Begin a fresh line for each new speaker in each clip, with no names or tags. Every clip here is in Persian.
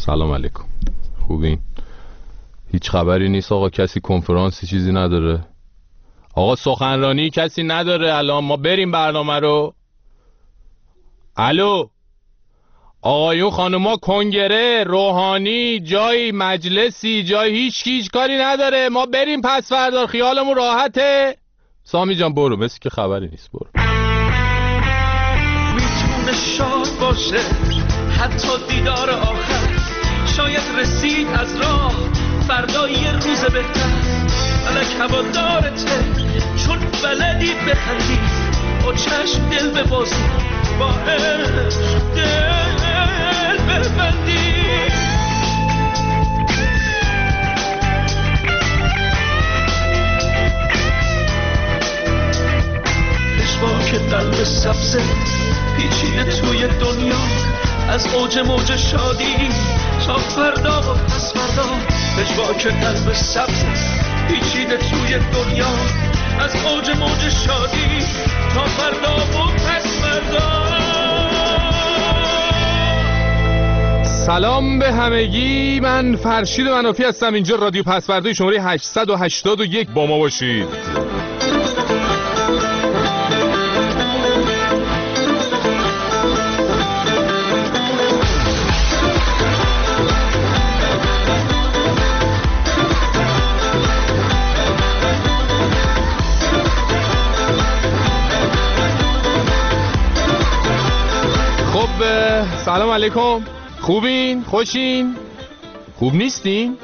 سلام علیکم. خوبین؟ هیچ خبری نیست آقا؟ کسی کنفرانسی چیزی نداره؟ آقا سخنرانی کسی نداره الان؟ ما بریم برنامه رو. الو آقایون خانوما، کنگره روحانی جایی مجلسی جایی هیچ کاری نداره، ما بریم پس فردا خیالمون راحته. سامی جان برو، مثل که خبری نیست، برو.
میتونه شاد باشه حتی دیدار آخر، شاید رسید از راه فردا یه روز بهتر. فلک هوادارته چون بلدی بخندی، با چشم دل ببازی، با عشق دل ببندی. پشواک قلب سبزه پیچیده توی دنیا، از اوج موج شادی تا فردا و پس فردا. پشواک قلب سبزه پیچیده توی دنیا، از اوج موج شادی تا فردا و پس فردا.
سلام به همگی، من فرشید منافی هستم، اینجا رادیو پس فردا شماره 881. با ما باشید. سلام علیکم. خوبین؟ خوشین؟ خوب نیستین؟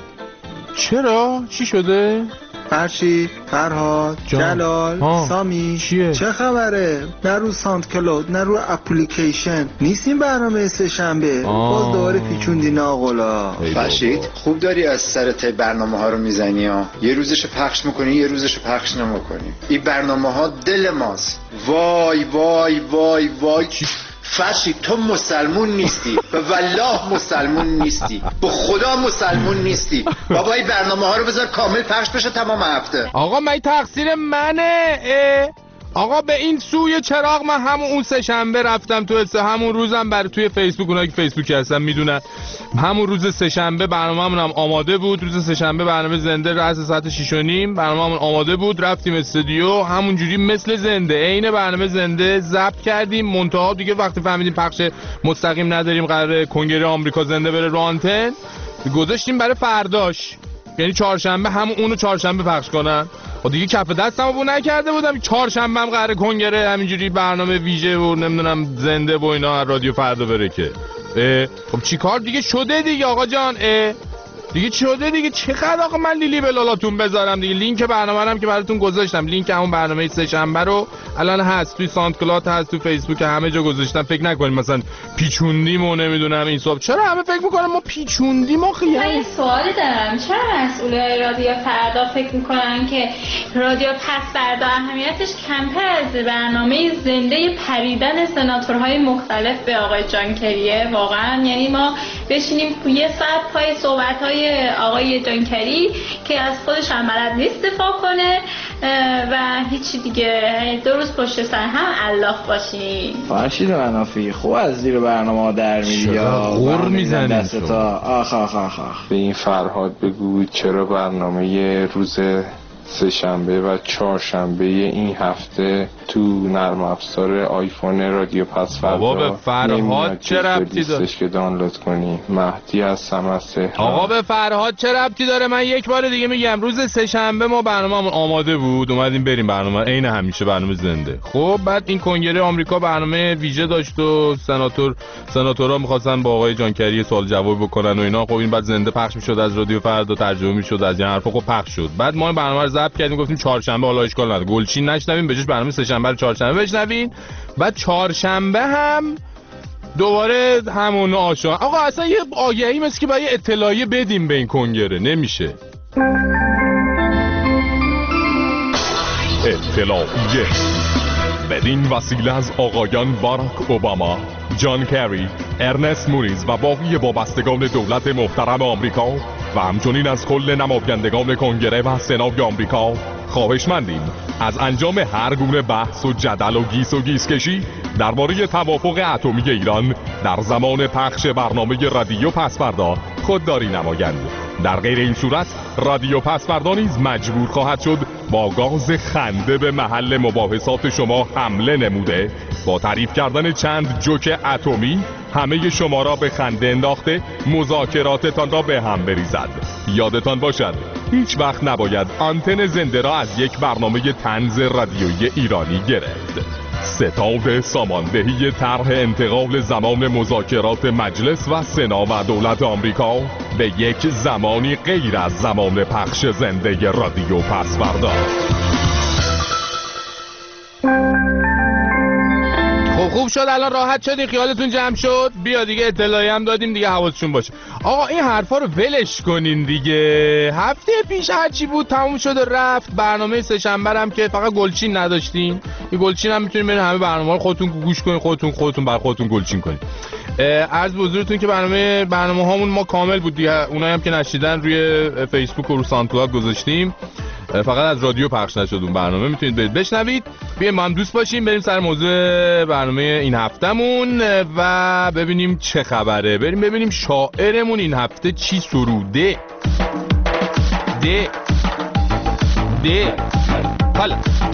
چرا؟ چی شده؟
فرشید، فرهاد، جلال، سامی
چیه؟
چه خبره؟ نه رو ساند کلود نه رو اپلیکیشن نیستیم برنامه سه شنبه. باز دوباره پیچوندی ناقلا.
فرشید خوب داری از سر ته برنامه ها رو میزنی ها. یه روزشو پخش میکنی یه روزشو پخش نمیکنی. این برنامه ها دل ماست. وای وای وای وای. فرشید تو مسلمون نیستی، به والله مسلمون نیستی، به خدا مسلمون نیستی. بابا این برنامه ها رو بذار کامل پخش بشه تمام هفته.
آقا من تقصیر منه. آقا به این سوی چراغ من اون سه شنبه رفتم تو همون روزم برای توی فیسبوک، اونایی که فیسبوکی هستن میدونن، همون روز سه شنبه برنامه‌مون هم آماده بود. روز سه شنبه برنامه زنده رأس ساعت 6:30 برنامه‌مون آماده بود، رفتیم استودیو همونجوری مثل زنده عین برنامه زنده ضبط کردیم. منتها دیگه وقتی فهمیدیم پخش مستقیم نداریم، قراره کنگره آمریکا زنده بره رو آنتن، گذاشتیم برای فرداش، یعنی چهارشنبه همون اونو چهارشنبه پخش کنن. خب دیگه کف دستمو بو نکرده بودم، چهارشنبه هم قراره کنگره همینجوری برنامه ویژه و نمیدونم زنده و اینا رادیو فردا بره که. خب چیکار دیگه شده دیگه آقا جان؟ دیگه چی شده دیگه؟ چقدر آقا من لیلی به لالاتون بذارم دیگه؟ لینک برنامه رو هم که براتون گذاشتم، لینک همون برنامه سه شنبه رو الان هست توی ساند کلاد، هست تو فیسبوک، همه جا گذاشتم. فکر نکنید مثلا پیچوندیم و نمیدونم این صبح. چرا همه فکر میکنن ما پیچوندیم؟ ما
من یه سوالی دارم، چرا مسئولای رادیو فردا فکر میکنن که رادیو پس فردا اهمیتش کمتر از برنامه زنده پریدن سناتورهای مختلف به آقای جانکریه؟ واقعا یعنی ما بشینیم یه ساعت پای صحبت‌های آقای جانکری که از خودش هم بلد نیست دفاع کنه و هیچی دیگه، دو روز پشت سر هم الله باشین.
فرشید منافی خوب از زیر برنامه در میری یا
غر میزنی
دستا. آخ.
به این فرهاد بگو چرا برنامه روز سه شنبه و چهارشنبه این هفته تو نرم افزار آیفون رادیو پس فردا
بابا به فرهاد چه ربطی داره
که دانلود کنی؟ مهدی هستم از تهران.
آقا به فرهاد چه ربطی داره؟ من یک بار دیگه میگم روز سه شنبه ما برنامه‌مون آماده بود، اومدیم بریم برنامه عین همیشه برنامه زنده. خب بعد این کنگره آمریکا برنامه ویژه داشت و سناتورها می‌خواستن با آقای جانکری سوال جواب بکنن و اینا. خب این بعد زنده پخش می‌شد از رادیو فردا، ترجمه می‌شد از این حرفا. خب پخش شد. بعد ما برنامه رو ضبط کردیم، گفتیم چهارشنبه حالا اشکال نداره گلچین نشنویم، بهش برنامه سه شنبه رو چهارشنبه بشنوین. بعد چهارشنبه هم دوباره همون آشا. آقا اصلا یه آگهی مثل که باید اطلاعیه بدیم به این کنگره، نمیشه. اطلاعیه بدین وسیله از آقایان باراک اوباما، جان کری، ارنست مونیز و باقی وابستگان دولت محترم آمریکا و همچنین از کل نمایندگان کنگره و سنای آمریکا خواهشمندیم از انجام هر گونه بحث و جدل و گیس کشی درباره توافق اتمی ایران در زمان پخش برنامه رادیو پس فردا خودداری نمایند. در غیر این صورت رادیو پسوردا نیز مجبور خواهد شد با گاز خنده به محل مباحثات شما حمله نموده با تعریف کردن چند جوک اتمی همه شما را به خنده انداخته مذاکراتتان را به هم بریزد. یادتان باشد هیچ وقت نباید آنتن زنده را از یک برنامه طنز رادیویی ایرانی گرفت. ستاد ساماندهی طرح انتقال زمان مذاکرات مجلس و سنا و دولت آمریکا به یک زمانی غیر از زمان پخش زنده رادیو پسوردا. خوب شد الان راحت شدین، خیالتون جمع شد. بیا دیگه اطلاعی هم دادیم دیگه، حواستون باشه. آقا این حرفا رو ولش کنین دیگه. هفته پیش هرچی بود تموم شد و رفت. برنامه سه‌شنبه هم که فقط گلچین نداشتین، این گلچین هم میتونین برین همه برنامه‌ها رو خودتون گوش کنین، خودتون بر خودتون گلچین کنین. عرض به حضورتون که برنامه هامون ما کامل بود دیگه. اونایی هم که نشیدن روی فیسبوک و رو ساندکلاود گذاشتیم، فقط از رادیو پخش نشد اون برنامه، میتونید برید بشنوید. بیایم ما هم دوست باشیم، بریم سر موضوع برنامه این هفتمون و ببینیم چه خبره. بریم ببینیم شاعرمون این هفته چی سروده. حالا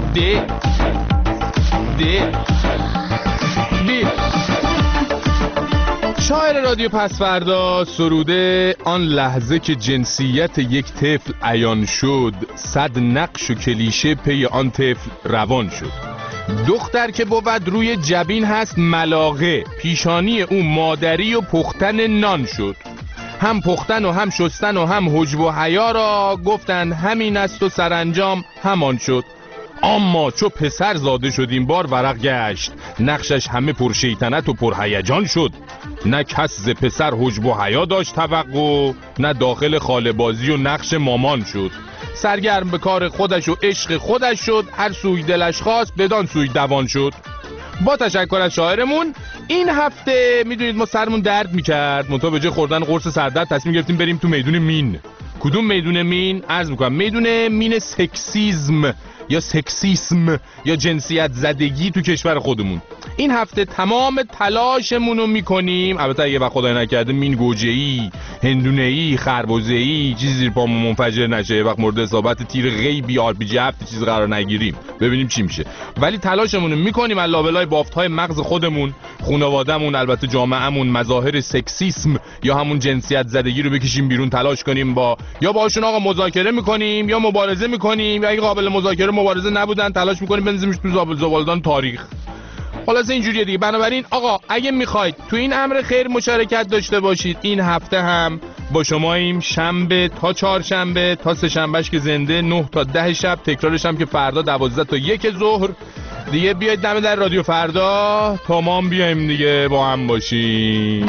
شاعر رادیو پسوردا سروده آن لحظه که جنسیت یک طفل عیان شد، 100 نقش و کلیشه پی آن طفل روان شد. دختر که بود روی جبین هست ملاقه، پیشانی او مادری و پختن نان شد. هم پختن و هم شستن و هم حجب و حیا را گفتند همین است و سرانجام همان شد. اما چو پسر زاده شد این بار ورق گشت، نقشش همه پر شیطنت و پر هیجان شد. نه کس ز پسر حجب و حیا داشت توقع، نه داخل خاله بازی و نقش مامان شد. سرگرم به کار خودش و عشق خودش شد، هر سوی دلش خواست بدان سوی دوان شد. با تشکر از شاعرمون. این هفته میدونید ما سرمون درد میکرد، منتها به جای خوردن قرص سردرد تصمیم گرفتیم بریم تو میدون مین. کدوم میدون مین؟ عرض میکنم میدون مین سکسیسم یا سکسیسم یا جنسیت زدگی تو کشور خودمون. این هفته تمام تلاشمون رو میکنیم، البته اگه وقت خدای نکرده مین گوجه‌ای، هندونه‌ای، خربزه‌ای چیزی زیر پامون منفجر نشه، وقت مورد اصابت تیر غیبی RPG 7 چیز قرار نگیریم، ببینیم چی میشه. ولی تلاشمون رو میکنیم از لابلای بافت‌های مغز خودمون، خانواده‌مون، البته جامعه‌مون مظاهر سکسیسم یا همون جنسیت زدگی رو بکشیم بیرون، تلاش کنیم با یا باهاشون آقا مذاکره میکنیم یا مبارزه میکنیم، یا اگه قابل مذاکره مبارزه نبودن تلاش میکنیم بنزیمش تو زبالدان تاریخ. خلاص اینجوریه دیگه. بنابراین آقا اگه میخواید تو این امر خیر مشارکت داشته باشید، این هفته هم با شماییم، شنبه تا چهارشنبه تا سه شنبهش که زنده 9 تا 10 شب، تکرارش هم که فردا 12 تا 1 ظهر دیگه. بیاید دم در رادیو فردا تا ما هم بیایم دیگه با هم باشیم.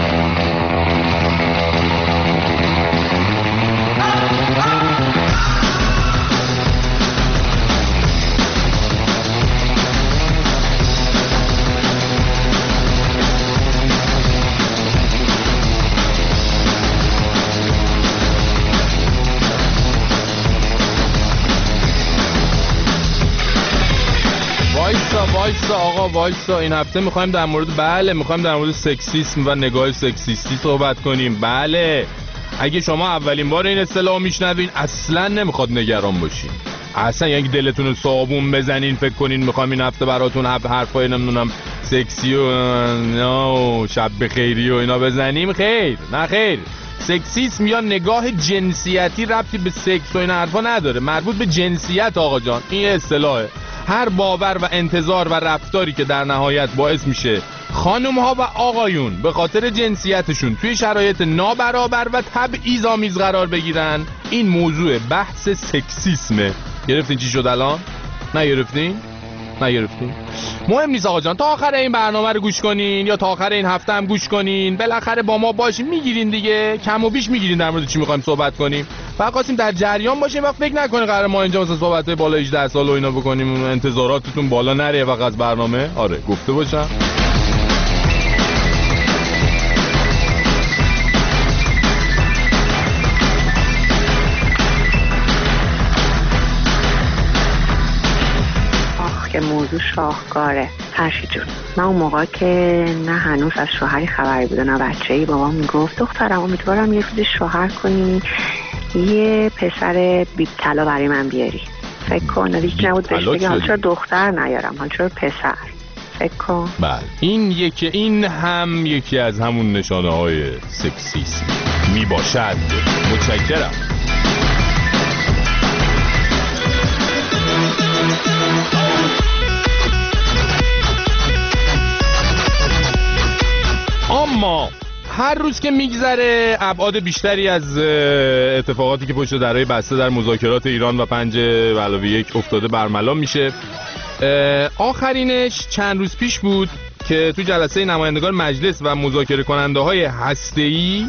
وایسا این هفته میخوایم در مورد سکسیسم و نگاه سکسیستی صحبت کنیم. بله، اگه شما اولین بار این اصطلاح میشنوین اصلا نمیخواد نگران باشین، اصلا یعنی دلتون رو صابون بزنین فکر کنین میخوام این هفته براتون حرفای نمیدونم سکسی و شب بخیری و اینا بزنیم. خیر، نه خیر. سکسیسم یا نگاه جنسیتی ربطی به سکس و این حرفا نداره، مربوط به جنسیت آقا جان. این اصطلاحه. هر باور و انتظار و رفتاری که در نهایت باعث میشه خانم ها و آقایون به خاطر جنسیتشون توی شرایط نابرابر و تبعیض‌آمیز قرار بگیرن، این موضوع بحث سکسیسمه. گرفتین چی شد الان؟ نگرفتین؟ مهم نیست آقا جان، تا آخر این برنامه رو گوش کنین یا تا آخر این هفته هم گوش کنین، بالاخره با ما باشین، میگیرین دیگه، کم و بیش میگیرین در مورد چی میخوایم صحبت کنیم. فقط خواستیم در جریان باشیم و فکر نکنین قرار ما اینجا مثلا صحبتای بالا 18 سال و اینا بکنیم، انتظاراتتون بالا نره وقت از برنامه. آره گفته باشم.
که موضوع موضوع شاهکاره. فرشی جون، من اون موقع که نه هنوز از شوهری خبری بوده نه بچه‌ای، بابام میگفت دخترم امیدوارم یه روزی شوهر کنی یه پسر بی طلا برای من بیاری. فکر کن هیچ نبود بهش بگم حالا چرا دختر نیارم، حالا چرا پسر. فکر کن.
بله این هم یکی از همون نشانه های سکسیسم می باشد. متشکرم. اما هر روز که میگذره ابعاد بیشتری از اتفاقاتی که پشت درهای بسته در مذاکرات ایران و 5+1 افتاده برملا میشه. آخرینش چند روز پیش بود که تو جلسه نمایندگان مجلس و مذاکره کننده های هسته‌ای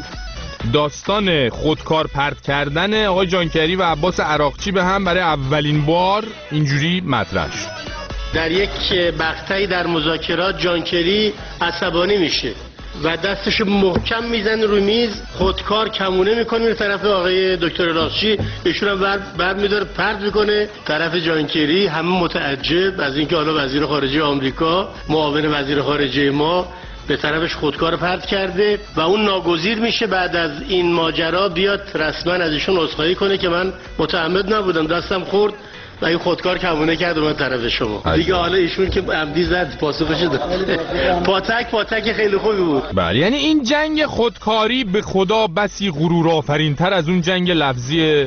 داستان خودکار پرت کردن آقای جانکری و عباس عراقچی به هم برای اولین بار اینجوری مطرح شد.
در یک مقطعی در مذاکرات جانکری عصبانی میشه و دستش محکم میزنه رو میز، خودکار کمونه میکنه به طرف آقای دکتر عراقچی، ایشون هم بر میداره پرت میکنه طرف جانکری. همه متعجب از اینکه حالا وزیر خارجه آمریکا معاون وزیر خارجه ما به طرفش خودکار پرت کرده و اون ناگزیر میشه بعد از این ماجرا بیاد رسما از ایشون عذرخواهی کنه که من متعمد نبودم، دستم خورد و این خودکار کمونه کرد اومد طرف شما. دیگه حالا ایشون که عمدی زد پاسخش داد. پاتک خیلی خوبی بود.
بله یعنی این جنگ خودکاری به خدا بسی غرورآفرین‌تر از اون جنگ لفظی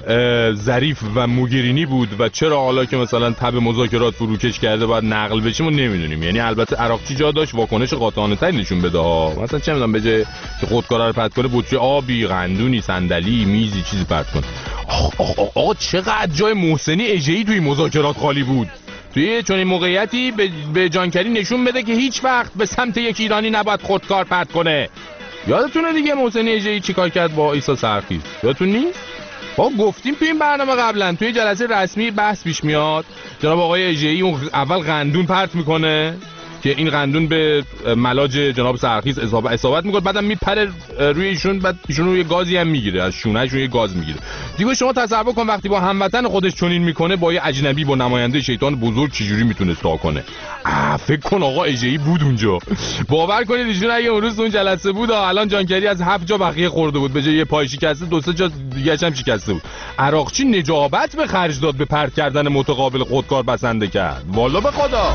ظریف و موگرینی بود و چرا حالا که مثلا تب مذاکرات فروکش کرده باید نقل بشه ما نمیدونیم. یعنی البته عراقچی جا داشت واکنش قاطعانه تری نشون بده ها، مثلا چه میدونم به جای که خودکارا رو پرت کنه بطری آبی، قندونی، صندلی، میزی چیزی پرت کنه. آقا چقدر جای محسنی اژه‌ای توی مذاکرات خالی بود. توی چون این موقعیتی به جانکری نشون بده که هیچ وقت به سمت یک ایرانی نباید خودکار پرت کنه. یادتونه دیگه محسنی اژه‌ای چیکار کرد با عیسی سرخیز؟ یادتون نیست؟ با گفتیم توی این برنامه قبلا توی جلسه رسمی بحث پیش میاد جناب آقای اژه‌ای اون اول قندون پرت میکنه که این قندون به ملاج جناب سرخیز اصابت میکنه، بعدم میپره روی ایشون، بعد ایشون روی گازی هم میگیره، از شونه‌شون یه گاز میگیره. دیگه شما تصور کن وقتی با هموطن خودش چنین میکنه با یه اجنبی، با نماینده شیطان بزرگ چجوری میتونه تا کنه. فکر کن آقا اژه‌ای بود اونجا. باور کنید ایشون اگه اون روز اون جلسه بود الان جانکری از 7 جا بقیه خورده بود، به جای یه پای شکسته 2-3 جا دیگه هم شکسته بود. عراقچی نجابت به خرج داد به پرت کردن متقابل خودکار بسنده کرد. والا به خدا.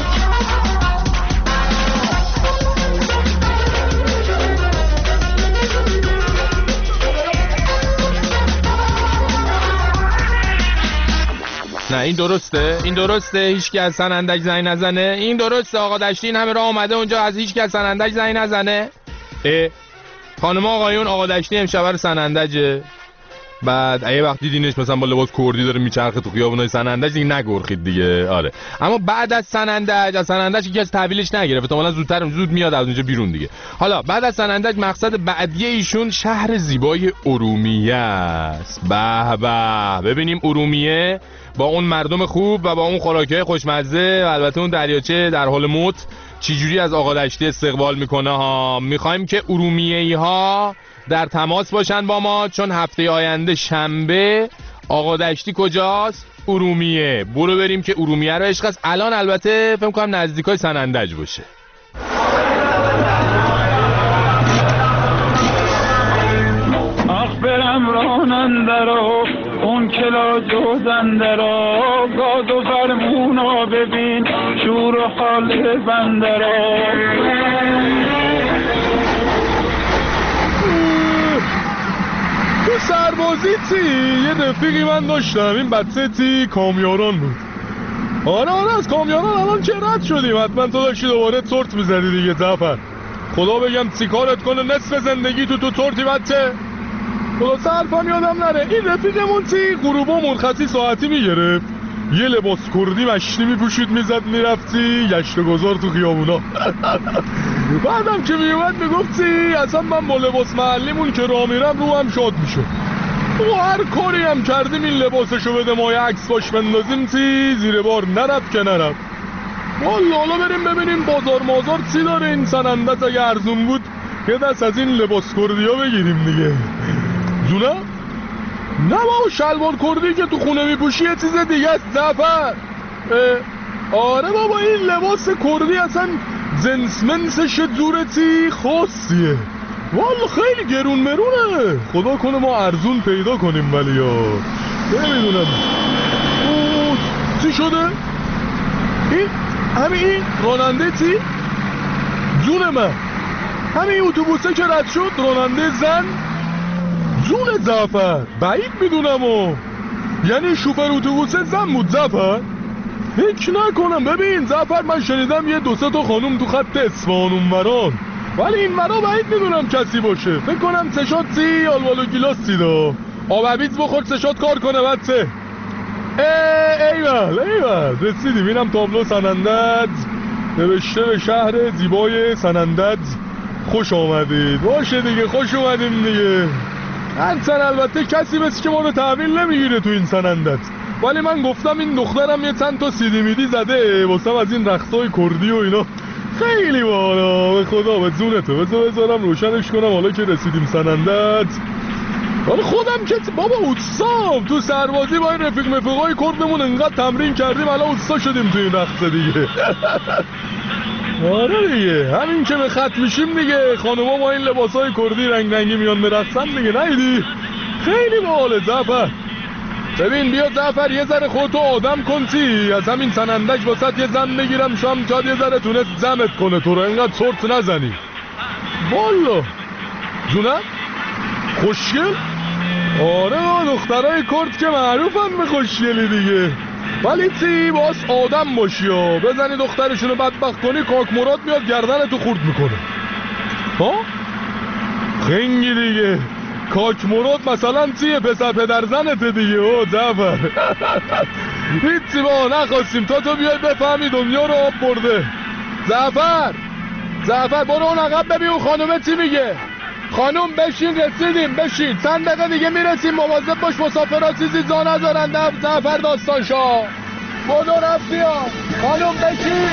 نه این درسته هیچکی از سنندج زنگ نزنه. این درسته آقا دشتی این همه راه اومده اونجا از هیچکی از سنندج زنگ نزنه. خانم آقایون آقا دشتی امشب رو سنندجه. بعد اگه وقت دیدینش مثلا با لباس کردی داره میچرخه تو خیابونای سنندج دیگه نگرخید دیگه. آره اما بعد از سنندج یکی از تحویلش نگرفت، احتمالاً زود میاد از اونجا بیرون دیگه. حالا بعد از سنندج مقصد بعدی ایشون شهر زیبای ارومیه است. به ببینیم ارومیه با اون مردم خوب و با اون خوراکی‌های خوشمزه و البته اون دریاچه در حال موت چجوری از آقا دشتی استقبال میکنه ها. میخوایم که ارومیه‌ای ها در تماس باشن با ما، چون هفته آینده شنبه آقا دشتی کجاست؟ ارومیه. برو بریم که ارومیه رو عشق است. الان البته فکر کنم نزدیکای سنندج باشه.
آخ برم راننده رو اون کلا جوزنده را، گاز و فرمونا ببین شور و حال بنده را.
تو سربازی یه رفیقی من داشتم، این بچه کامیاران بود. آره از کامیاران الان که رد شدیم، حتما تو داشتی دوباره تورت میزدی دیگه. زفر خدا بگم چیکارت کنه نصف زندگی تو تورتی بچه. خلاص حرفم یادم نره. این رفیقمون غروبا مرخصی ساعتی میگرفت، یه لباس کردی مشتی میپوشید میزد میرفتی گشت و گذار تو خیابونا. بعدم که میومد میگفتی اصلا من با لباس محلیمون که راه میرم رو هم شاد میشه و هر کاری هم کردیم این لباسشو بده ما یه عکس باش بندازیم زیر بار نرفت که نرفت. حالا بریم ببینیم بازار مازار چی داره این سنندت. اگه ارزون بود یه دست از این لباس کردی ها بگیریم دیگه. جونه؟ نه بابا شلوار کردی که تو خونه میپوشی یه چیز دیگه است. زفر آره بابا این لباس کردی اصلا جنس منسش جورتی خاصیه والا، خیلی گرون مرونه. خدا کنه ما ارزون پیدا کنیم ولی نمیدونم. چی شده؟ این همین راننده چی؟ جون من همین اتوبوسه که رد شد راننده زن؟ جون زعفر بعید میدونم یعنی شوفر اتوبوسه زن بود زعفر؟ فکر نکنم. ببین زعفر من شنیدم یه 2-3 تا خانوم تو خط اصفهان اونوران، ولی این ورا بعید میدونم کسی باشه. فکر کنم سشات سی آلوالو گیلاس دا آبابیز بخور سشات کار کنه بچه. ایول رسیدیم. اینم تابلو سنندج نوشته به شهر زیبای سنندج خوش آمدید. باشه دیگه خوش اومدیم دیگه. هرچند البته کسی مثل که ما رو تحویل نمیگیره تو این سنندج، ولی من گفتم این دخترم یه چند تا سیدی میدی زده واسم از این رقصای کردی و اینا خیلی بالا. به خدا به زونتو بذارم روشنش کنم حالا که رسیدیم سنندج. ولی خودم که بابا اوتسام تو سربازی با این رفیقای کردمون انقدر تمرین کردیم الان اوتسا شدیم تو این رقصه دیگه. آره دیگه همین که به خط میشیم دیگه خانوما با این لباسای کردی رنگی میان برقصن دیگه. نیدی خیلی باحاله زعفر. ببین بیا زعفر یه ذره خودتو آدم کن چی از همین سنندج واسط یه زن بگیرم شام جاد یه ذره تونست زمت کنه تو رو انقدر سرت نزنی. والا جونم خوشگل. آره دخترای کرد که معروفن به خوشگلی دیگه، ولی چی باز آدم باشی بزنی دخترشونو بدبخت کنی کاک مراد میاد گردنتو خورد میکنه. ها خنگی دیگه. کاک مراد مثلا چیه؟ پسر پدر زنته دیگه. زعفر هیچی با نخواستیم تا تو بیای بفهمی دنیا رو آب برده. زعفر برو اون عقب ببین اون خانومه چی میگه. خانوم بشین رسیدیم بشین چند دقیقه دیگه میرسیم مواظب باش مسافرها چیزی جا نذارن. زعفر داستان شاه بدو رفتی خانوم بشین.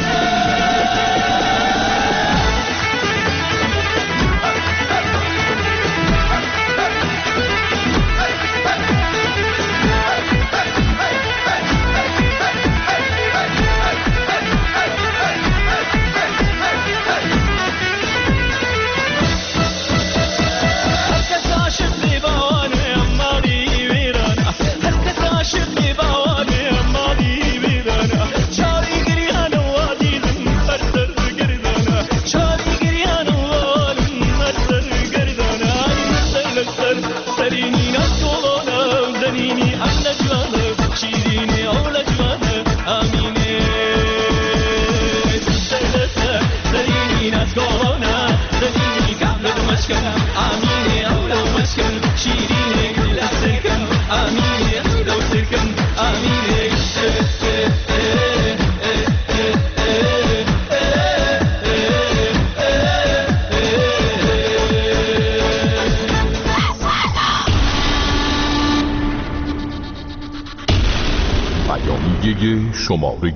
شماره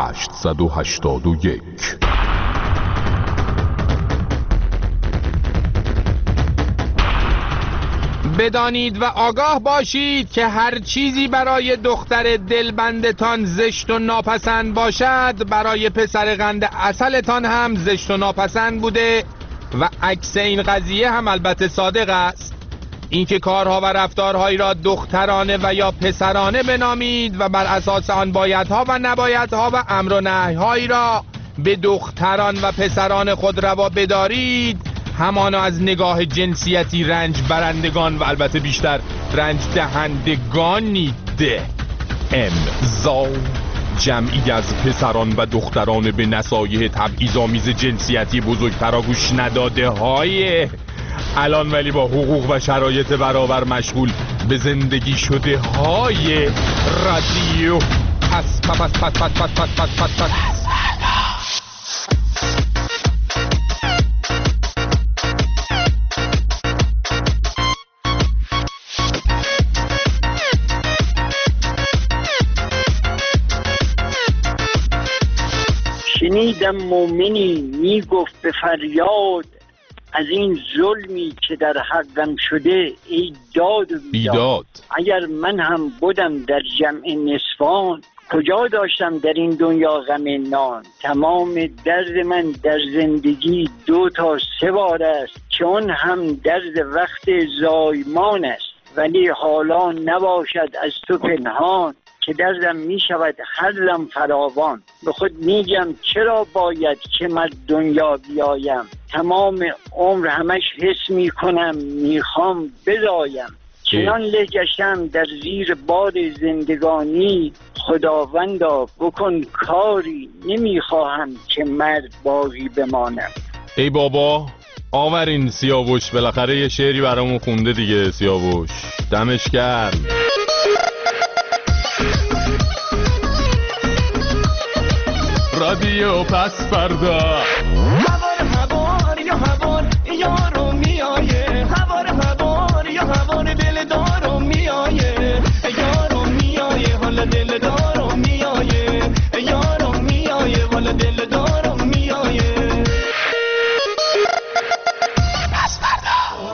881.
بدانید و آگاه باشید که هر چیزی برای دختر دلبندتان زشت و ناپسند باشد برای پسر قند عسلتان هم زشت و ناپسند بوده و عکس این قضیه هم البته صادق است. اینکه کارها و رفتارهایی را دخترانه و یا پسرانه بنامید و بر اساس آن بایدها و نبایدها و امر و نهی‌هایی را به دختران و پسران خود روا بدارید همانا از نگاه جنسیتی رنج برندگان و البته بیشتر رنج دهندگانید. امضا جمعی از پسران و دختران به نصایح تبعیض‌آمیز جنسیتی بزرگترا گوش نداده های الان ولی با حقوق و شرایط برابر مشغول به زندگی شده های رادیو پس
شنیدم مومنی میگفت به فریاد از این ظلمی که در حقم شده ای داد و بیداد. اگر من هم بودم در جمع نسوان کجا داشتم در این دنیا غم نان؟ تمام درد من در زندگی 2 تا 3 بار است که اون هم درد وقت زایمان است. ولی حالا نباشد از تو پنهان که دردم می شود هر لم فراوان. به خود میگم چرا باید که من دنیا بیایم؟ تمام عمر همش حس می کنم میخوام بزایم. چنان له گشتم در زیر بار زندگانی، خداوندا بکن کاری، نمیخواهم که مرد باقی بمانم.
ای بابا آورین سیاوش، بالاخره یه شعری برامون خونده دیگه. سیاوش دمش گرم. رادیو پس فردا.
هوار یا هوار یارو میایه، هوار یا هوار دل دارو میایه، یارو میایه حالا دل دارو میایه، یارو میایه حالا دل دارو میایه. پس فردا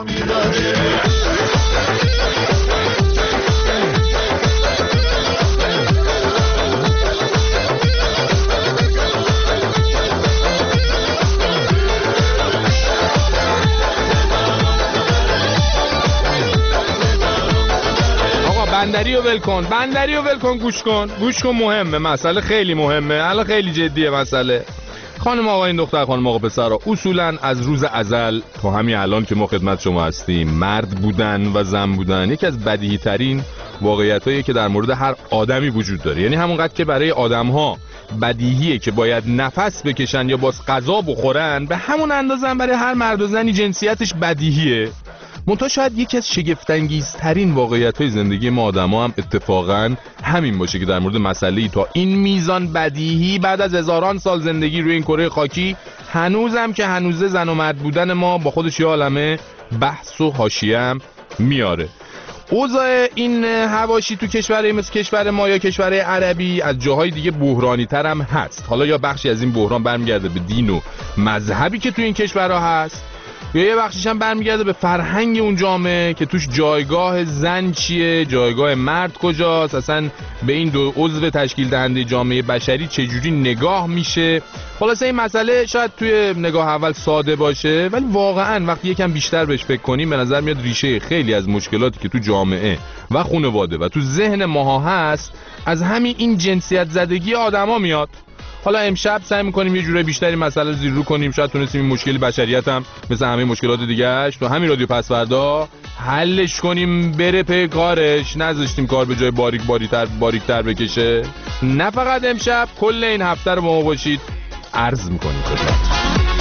بندری رو ول کن، بندری رو ول کن، گوش کن مهمه، مسئله خیلی مهمه، الان خیلی جدیه مسئله. خانم آقایون، دختر خانم آقا پسرا، اصولا از روز ازل تا همین الان که ما خدمت شما هستیم، مرد بودن و زن بودن یکی از بدیهی ترین واقعیتایی که در مورد هر آدمی وجود داره. یعنی همونقدر که برای آدم‌ها بدیهیه که باید نفس بکشن یا باز غذا بخورن، به همون اندازه هم برای هر مرد و زنی جنسیتش بدیهیه. منتها شاید یکی از شگفت‌انگیزترین واقعیت‌های زندگی ما آدم‌ها هم اتفاقاً همین باشه که در مورد مسئله‌ای تا این میزان بدیهی بعد از هزاران سال زندگی روی این کره خاکی هنوزم که هنوزه زن و مرد بودن ما با خودش یه عالمه بحث و حاشیه هم میاره. اوضاع این حواشی تو کشورهای مثل کشور ما یا کشورهای عربی از جاهای دیگه بحرانی تر هم هست. حالا یا بخشی از این بحران برمیگرده به دین و مذهبی که تو این کشورها هست، یا یه بخشیش هم برمیگرده به فرهنگ اون جامعه که توش جایگاه زن چیه، جایگاه مرد کجاست، اصلا به این دو عضو تشکیل دهنده جامعه بشری چجوری نگاه میشه. خلاصه این مسئله شاید توی نگاه اول ساده باشه، ولی واقعا وقتی یکم بیشتر بهش فکر کنیم به نظر میاد ریشه خیلی از مشکلاتی که تو جامعه و خانواده و تو ذهن ماها هست از همین این جنسیت زدگی آدما میاد. حالا امشب سعی می‌کنیم یه جوری بیشتری مسئله رو زیر رو کنیم، شاید تونستیم این مشکل بشریت هم مثل همه مشکلات دیگه‌اش تو همین رادیو پس فردا حلش کنیم، بره پی کارش، نذاشتیم کار به جای باریک‌تر بکشه. نه فقط امشب، کل این هفته رو با ما باشید عرض می‌کنیم خدمت.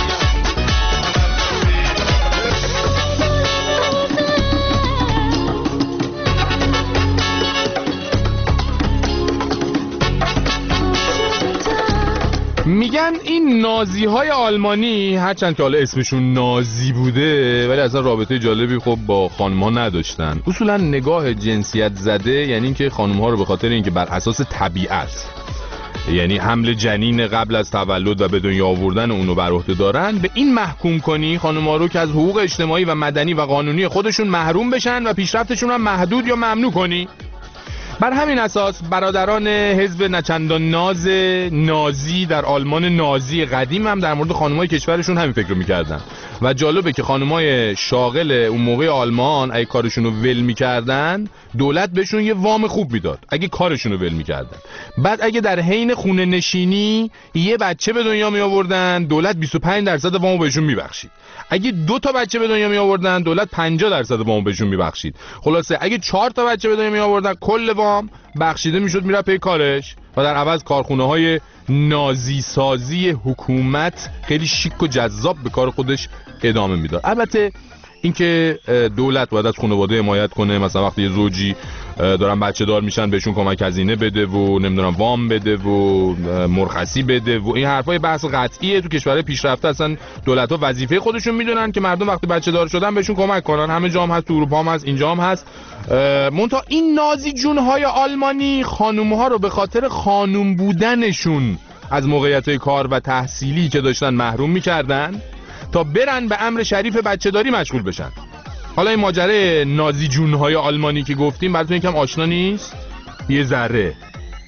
میگن این نازی‌های آلمانی هرچند که حالا اسمشون نازی بوده ولی اصلا رابطه جالبی خب با خانم‌ها نداشتن. اصولا نگاه جنسیت زده یعنی اینکه خانم‌ها رو به خاطر اینکه بر اساس طبیعت، یعنی حمل جنین قبل از تولد و به دنیا آوردن اونو بر عهده دارن، به این محکوم کنی خانم‌ها رو که از حقوق اجتماعی و مدنی و قانونی خودشون محروم بشن و پیشرفتشون هم محدود یا ممنوع کنی. بر همین اساس برادران حزب نچندان ناز نازی در آلمان نازی قدیم هم در مورد خانم‌های کشورشون همین فکر رو می‌کردن و جالبه که خانم‌های شاغل اون موقع آلمان اگه کارشون رو ول می‌کردن دولت بهشون یه وام خوب میداد اگه کارشون رو ول می‌کردن. بعد اگه در حین خونه نشینی یه بچه به دنیا می‌آوردن دولت 25% وامو بهشون می‌بخشید. اگه 2 تا بچه به دنیا می‌آوردن دولت 50% وامو بهشون می‌بخشید. خلاصه اگه 4 تا بچه به دنیا می‌آوردن کل وام بخشیده میشد میره پی کارش و در عوض کارخونه‌های نازی سازی حکومت خیلی شیک و جذاب به کار خودش ادامه میداد. البته اینکه دولت باید از خانواده حمایت کنه، مثلا وقتی یه زوجی دارن بچه دار میشن بهشون کمک هزینه بده و نمیدونم وام بده و مرخصی بده و این حرفای بحث قطعیه. تو کشورهای پیشرفته اصلا دولت‌ها وظیفه خودشون میدونن که مردم وقتی بچه دار شدن بهشون کمک کنن. همه جام هست، تو اروپا هم هست، اینجا هم هست. منتها این نازی جون‌های آلمانی خانوم‌ها رو به خاطر خانوم بودنشون از موقعیت‌های کار و تحصیلی که داشتن محروم می‌کردن تا برن به امر شریف بچه‌داری مشغول بشن. حالا این ماجرای نازی جون‌های آلمانی که گفتیم براتون یکم آشنا نیست؟ یه ذره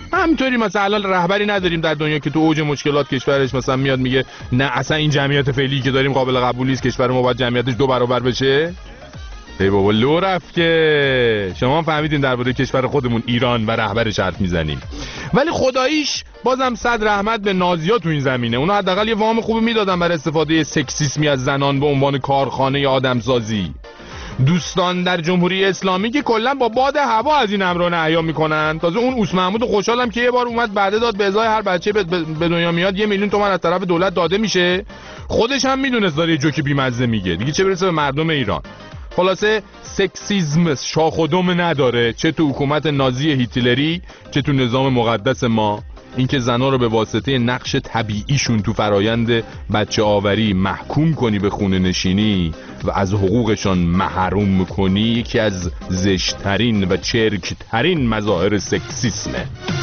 همینطوری مثلا رهبری نداریم در دنیا که تو اوج مشکلات کشورش مثلا میاد میگه نه اصلا این جمعیت فعلی که داریم قابل قبول نیست، کشور ما باید جمعیتش 2 برابر بشه. ای بابا لو رفت که شما فهمیدین درباره کشور خودمون ایران و رهبرش حرف میزنیم. ولی خداییش بازم صد رحمت به نازی‌ها تو این زمینه. اونا حداقل یه وام خوب میدادن برای استفاده سکسیسمی از زنان به عنوان کارخانه آدمسازی. دوستان در جمهوری اسلامی که کلا با باد هوا از این امر نهیا میکنن. تازه اون اوس محمود خوشحالم که یه بار اومد بعد داد به ازای هر بچه به دنیا میاد 1 میلیون تومان از طرف دولت داده میشه. خودش هم میدونست داره یه جوک بی‌مزه میگه دیگه، چه برسه به مردم ایران. خلاصه سکسیسم شاخ و دم نداره، چه تو حکومت نازی هیتلری چه تو نظام مقدس ما. اینکه زنا رو به واسطه نقش طبیعیشون تو فرایند بچه آوری محکوم کنی به خونه نشینی و از حقوقشان محروم میکنی یکی از زشترین و چرکترین مظاهر سکسیسمه.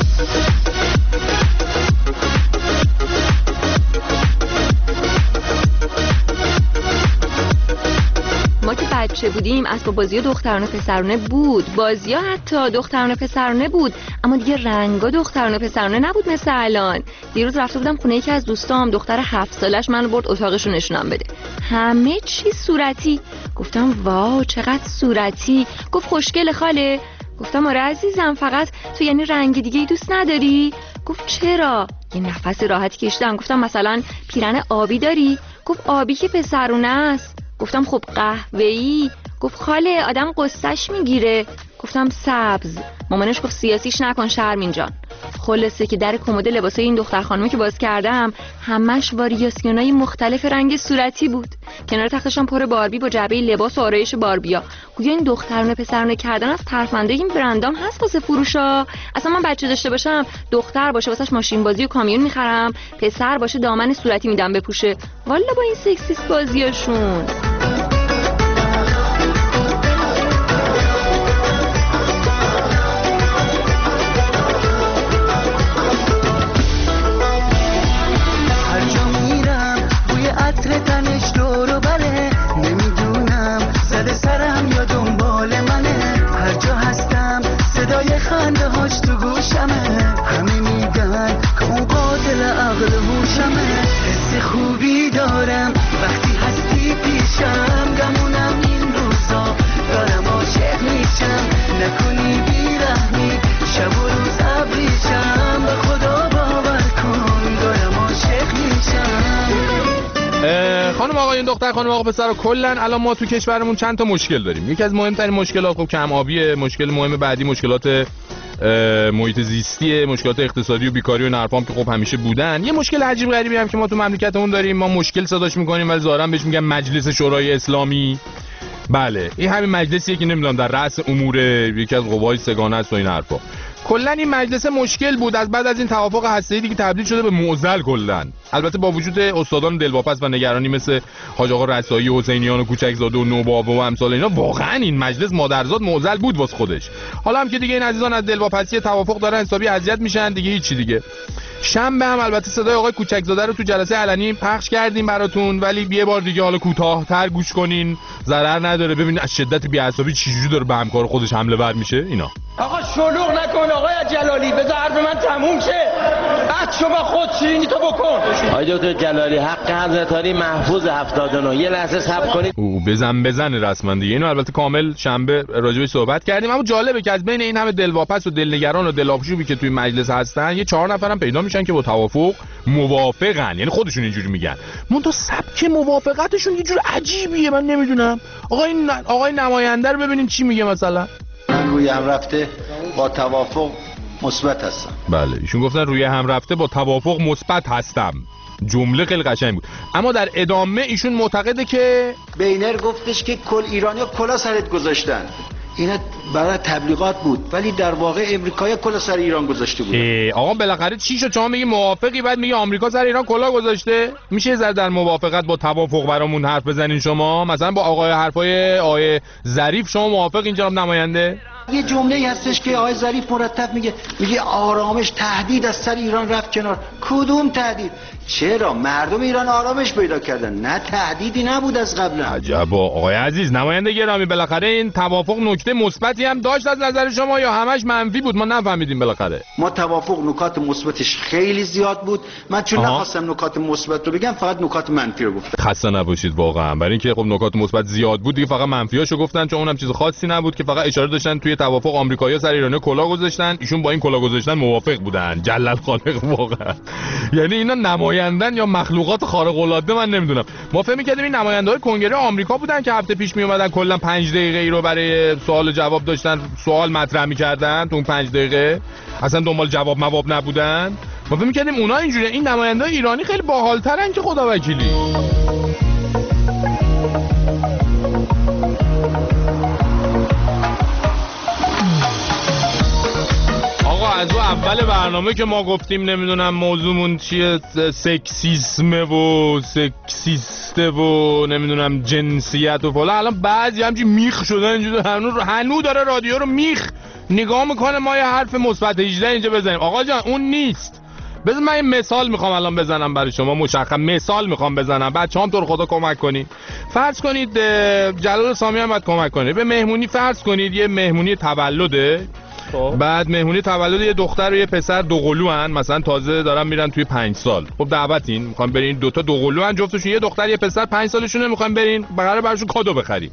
ما که بچه بودیم اسباب بازی دخترانه پسرانه بود، بازی‌ها حتی دخترانه پسرانه بود، اما دیگه رنگا دخترانه پسرانه نبود مثل الان. دیروز رفته بودم خونه یکی از دوستام، دختر 7 سالش منو برد اتاقشو نشونم بده. همه چی صورتی. گفتم واو چقدر صورتی. گفت خوشگله خاله. گفتم آره عزیزم، فقط تو یعنی رنگ دیگه دوست نداری؟ گفت چرا؟ یه نفس راحتی کشیدم. گفتم مثلا پیرن آبی داری؟ گفت آبی که پسرونه است. گفتم خب قهوه‌ای؟ گفت خاله آدم قصه‌ش میگیره. گفتم سبز. مامانش گفت سیاسیش نکن شرمین جان. خلاصه که در کمد لباسای این دختر خانومی که باز کردم همش واریاسیونای مختلف رنگ صورتی بود. کنار تختشم پر باربی با جعبه لباس و آرایش باربیا. گویا این دخترونه پسرونه کردن از ترفنده این برندام هست واسه فروشا. اصلا من بچه داشته باشم دختر باشه واسش ماشین بازی و کامیون میخرم، پسر باشه دامن صورتی میدم بپوشه. والا با این سکسیست بازیاشون.
خوبی دارم وقتی هستی پیشم، گمونم این روزا دارم عاشق میشم، نکنی بیرحمی شب و روز ابریشم، به خدا باور کن دارم عاشق میشم.
خانم آقایون دختر خانم آقا پسر کلا الان ما تو کشورمون چند تا مشکل داریم. یکی از مهمترین مشکلات خب کم آبیه، مشکل مهم بعدی مشکلات محیط زیستیه، مشکلات اقتصادی و بیکاری و نرفام که خب همیشه بودن. یه مشکل عجیب غریبی هم که ما تو مملکتمون داریم، ما مشکل صداش میکنیم ولی ظاهرا بهش میگن مجلس شورای اسلامی. بله این همین مجلسیه که نمیدونم در رأس امور یکی از قوای سگانه است و این حرفا. کلا این مجلس مشکل بود، از بعد از این توافق هسته‌ای دیگه تبدیل شده به معضل کلا. البته با وجود استادان دلواپس و نگرانی مثل حاج آقا رسایی و حسینیان و کوچکزاده و نوباوه و امثال اینا، واقعا این مجلس مادرزاد معضل بود واسه خودش. حالا هم که دیگه این عزیزان از دلواپسی توافق دارن حسابی اذیت میشن دیگه، هیچی دیگه. شنبه هم البته صدای آقای کوچکزاده رو تو جلسه علنی پخش کردیم براتون، ولی یه بار دیگه حالا کوتاه‌تر گوش کنین، ضرر نداره، ببینید از شدت بی‌عصبی چجوری داره به همکار خودش حمله ور میشه. اینا
آقا شلوغ نکن آقای جلالی، بذار حرف من تموم شه. بعد شما خود شیرینی تو بکن.
آقای دکتر جلالی حق حضرتاری محفوظ 79 یه لحظه صبر کنید.
او بزن رسما دیگه. اینو البته کامل شنبه راجعش صحبت کردیم، اما جالبه که از بین این همه دلواپس و دلنگران و دلآشوبی که توی مجلس هستن یه 4 نفرم پیدا میشن که با توافق موافقن، یعنی خودشون اینجوری میگن. منتها سبک موافقتشون یه جور عجیبیه، من نمیدونم. آقای نماینده رو ببینین چی میگه. مثلا
من روی هم رفته با توافق مثبت هستم.
بله ایشون گفتن روی هم رفته با توافق مثبت هستم. جمله خیلی قشنگ بود. اما در ادامه ایشون معتقده که
بینر گفتش که کل ایرانی‌ها کلا سرت گذاشتن. اینا برای تبلیغات بود ولی در واقع امریکایی کلا سر ایران گذاشته بود.
آقا بالاخره چی شد شما میگی موافقی بعد میگی آمریکا سر ایران کلا گذاشته؟ میشه زر در موافقت با توافق برامون حرف بزنین شما؟ مثلا با حرفای آقای ظریف شما موافقین جناب نماینده؟
یه جمله‌ای هستش که آقای ظریف مرتب میگه آرامش تهدید از سر ایران رفت کنار. کدوم تهدید؟ چرا مردم ایران آرامش پیدا کردن، نه تهدیدی نبود از قبل.
عجبا آقای عزیز، نماینده گرامی، بالاخره این توافق نکته مثبتی هم داشت از نظر شما یا همش منفی بود؟ ما نفهمیدیم. بالاخره
ما توافق نکات مثبتش خیلی زیاد بود. من چون نخواستم نکات مثبت رو بگم، فقط نکات منفی رو گفتم.
خسته نباشید واقعا، برای اینکه خب نکات مثبت زیاد بود دیگه، فقط منفیاشو گفتن، چون اونم چیز خاصی نبود که فقط اشاره داشتن توی توافق آمریکایی‌ها سر ایرانیا کلا گذاشتن، ایشون با این کلا گذاشتن موافق بودن. جلل خالق واقعا. یعنی اینا نمایندن یا مخلوقات خارق العاده، من نمیدونم. ما فکر می‌کردیم این نماینده‌های کنگره آمریکا بودن که هفته پیش میومدن کلا 5 دقیقه ای رو برای سوال و جواب داشتن، سوال مطرح می‌کردن تو اون 5 دقیقه، اصلا دنبال جواب مواب نبودن. ما فکر می‌کردیم اونا اینجوریه. این نماینده‌های ایرانی خیلی باحال‌ترن که خدا وکیلی. از اون اول برنامه که ما گفتیم نمیدونم موضوعمون چیه، سکسیسمه و سکسیسته و نمیدونم جنسیت و فلان، الان بعضی همچی میخ شدن اینجوری، هنوز داره رادیو رو میخ نگاه میکنه. ما یه حرف مثبت 18 اینجا بزنیم. آقا جان اون نیست. بذار من یه مثال میخوام الان بزنم برای شما، مشخص مثال میخوام بزنم. بچه‌ام تو رو خدا کمک کنید. فرض کنید جلال سامی هم باید کمک کنه. به مهمونی فرض کنید یه مهمونی تولده، بعد مهمونی تولد یه دختر و یه پسر دوقلو ان، مثلا تازه دارن میرن توی 5 سال. خب دعوتین، میخوام برین، دوتا دوقلو ان جفتشون، یه دختر یه پسر 5 سالشونه، میخوام برین قراره براشون کادو بخرید.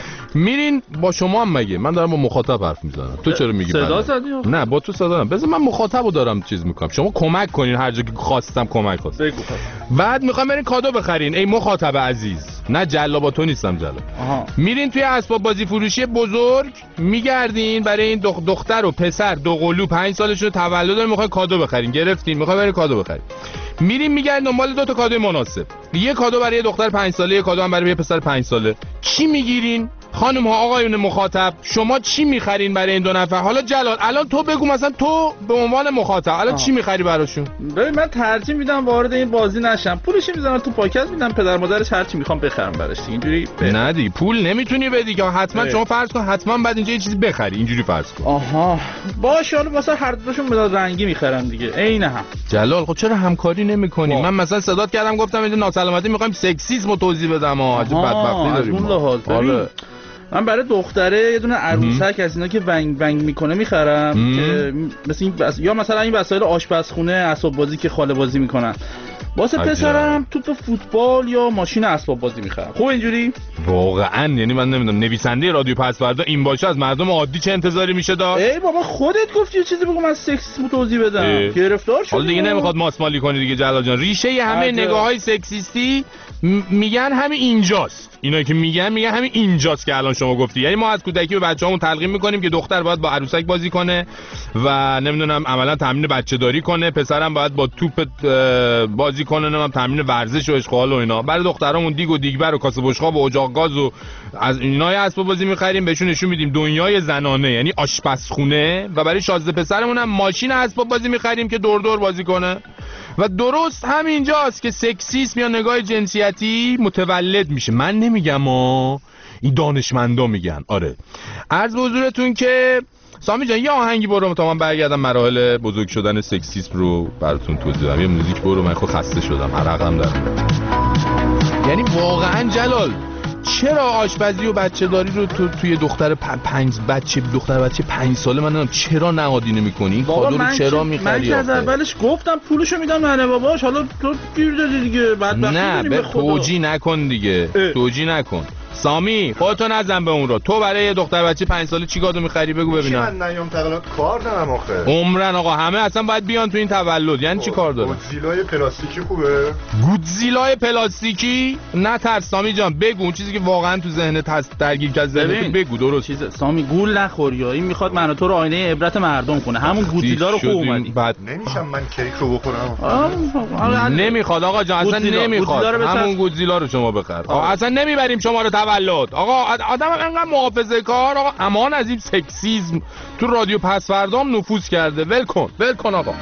میرین با شما هم مگه من دارم با مخاطب حرف میزنم، تو چرا میگی
صدا زدی؟
نه با تو صدا. بذار من مخاطبو دارم چیز میکنم، شما کمک کنین هر جا که خواستم کمک خواستم. بعد میخوام برین کادو بخرین. ای مخاطب عزیز، نه جلا با تو نیستم جلا. میرین توی اسباب بازی فروشی بزرگ، میگردین برای این دختر و پسر دوقلو 5 سالشون تولد داره، میخوای کادو بخرین، گرفتین، میخوای برین کادو بخرین. میرین میگردین دنبال 2 تا کادو مناسب، یه کادو برای یه دختر 5 ساله، یه کادو هم برای یه پسر 5 ساله. چی میگیرین؟ خانم ها آقایون مخاطب، شما چی میخرین برای این 2 نفر؟ حالا جلال الان تو بگو، مثلا تو به عنوان مخاطب الان چی میخری براشون؟
ببین من ترجیح میدم وارد این بازی نشم، پولش میذارم تو پاکت، میدم پدر مادرش هر چی میخوام بخرم براش. اینجوری
نه دیگه پول نمیتونی بدی که حتما شما فرض کن حتما بعد اینجا یه چیزی بخری، اینجوری فرض کن.
آها باشه، حالا واسه هر دوشون مداد رنگی میخرم دیگه عین هم.
جلال خب چرا همکاری نمیکنی؟ من مثلا صدات کردم گفتم اینجا ناسلامتی میخوایم سکسیسم توضیح بدم، عجب بدبختی داریم.
من برای دختره یه دونه عروسک از اینا که ونگ ونگ میکنه میخرم که یا مثلا این وسایل آشپزخونه، اسباب بازی که خاله بازی میکنن. واسه پسرم توپ فوتبال یا ماشین اسباب بازی میخرم. خوب اینجوری؟
واقعا یعنی من نمیدونم نویسنده رادیو پسوردا این باشه، از مردم عادی چه انتظاری میشه داشت؟
ای بابا خودت گفتی یه چیزی بگو من سکسیسمو توضیح بدم. گرفتار شدی.
حالا دیگه نمیخواد ماسمالی کنی دیگه جلال جان. ریشه همه نگاه‌های سکسیستی میگن همین اینجاست. اینا که میگن همین اینجاست که الان شما گفتی. یعنی ما از کودکی به بچه‌هامون تلقین میکنیم که دختر باید با عروسک بازی کنه و نمیدونم عملا تمرین بچه‌داری کنه، پسرم باید با توپ بازی کنه، نمیدونم تمرین ورزش و اشغال و اینا. برای دخترامون دیگ و دیگبر و کاسه بشقاب و اجاق گاز و از اینای اسباب بازی می‌خریم، بهشون نشون میدیم دنیای زنانه یعنی آشپزخونه، و برای شازده پسرمون هم ماشین اسباب بازی می‌خریم که دور دور بازی کنه. و درست همینجاست که سکسیسم یا نگاه جنسیتی متولد میشه. من نمیگم این دانشمندا میگن. آره عرض به حضورتون که سامی جان یه آهنگی برو تا من برگردم مراحل بزرگ شدن سکسیسم رو براتون توضیح بدم. یه موزیک برو، من خود خسته شدم، عرقم دارم. یعنی واقعا جلال چرا آشپزی و بچه‌داری رو توی دختر بچه 5 ساله من نمیدونم چرا نهادی نمی‌کنی؟ این کادو رو چرا می‌خری؟
من که از اولش گفتم پولشو میدم ننه باباش، حالا تو گیر دادی دیگه.
نه به توجیه نکن دیگه، توجیه نکن. سامی خودتو نزن به اون رو. تو برای یه دختر بچه 5 ساله چی کادو می‌خری بگو ببینم.
من نیام تولد کار دارم آخه.
عمرن آقا همه اصلا باید بیان تو این تولد. یعنی چی کار داره؟
گودزیلای پلاستیکی خوبه؟
گودزیلای پلاستیکی؟ نه ترس سامی جان، بگو اون چیزی که واقعا تو ذهنت هست، درگیر کرد ذهنت، بگو درست.
چیز سامی گول نخوری، این میخواد منو تو رو آینه عبرت مردم کنه. همون گودزیلا رو خوب اومدی.
نمیشم من کیک رو بخورم.
نمیخواد آقا جان، اصلا نمیخواد. همون گودزیلا رو شما بخر. اصلا نمیبریم شما رو تولد. آقا آدم انقدر محافظه کار، آقا امان از این سکسیسم تو رادیو پسوردام نفوذ کرده. ول کن آقا.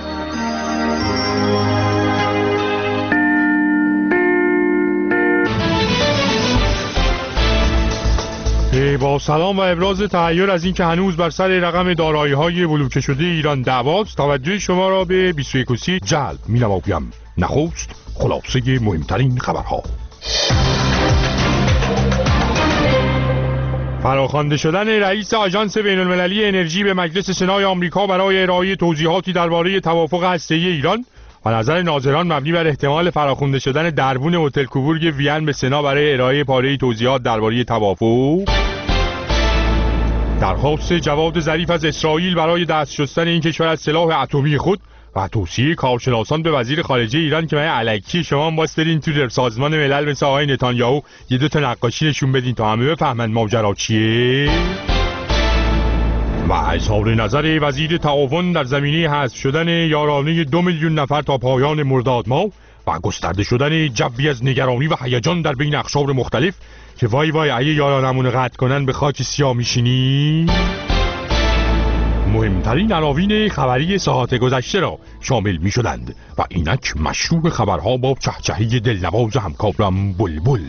با سلام و ابراز تحیر از این که هنوز بر سر رقم دارایی‌های بلوکه شده ایران دعواست، توجه شما را به 21 جلب می‌نمایم.
نخست خلاصه مهمترین خبرها. فراخوانده شدن رئیس آژانس بین‌المللی انرژی به مجلس سنای آمریکا برای ارائه توضیحاتی درباره توافق هسته‌ای ایران و نظر ناظران مبنی بر احتمال فراخوانده شدن دربون هتل کوبورگ وین به سنا برای ارائه پاره توضیحات درباره توافق. درخواست جواد ظریف از اسرائیل برای دست شستن این کشور از سلاح اتمی خود و توصیه کارشناسان به وزیر خارجه ایران که من الکی شما باز برین تو سازمان ملل مثل آقای نتانیاهو یه دو تا نقاشی نشون بدین تا همه بفهمن ماجرا چیه. و اظهار نظر وزیر تعاون در زمینه حذف شدن یارانه 2 میلیون نفر تا پایان مرداد ماه و گسترده شدن جوی از نگرانی و هیجان در بین اقشار مختلف که وای وای اگه یارانمون قطع کنن به خاک سیاه میشینی. مهمترین عناوین خبری ساعات گذشته را شامل می شدند و اینک مشروع خبرها با چهچهی دلنواز همکارم بلبل.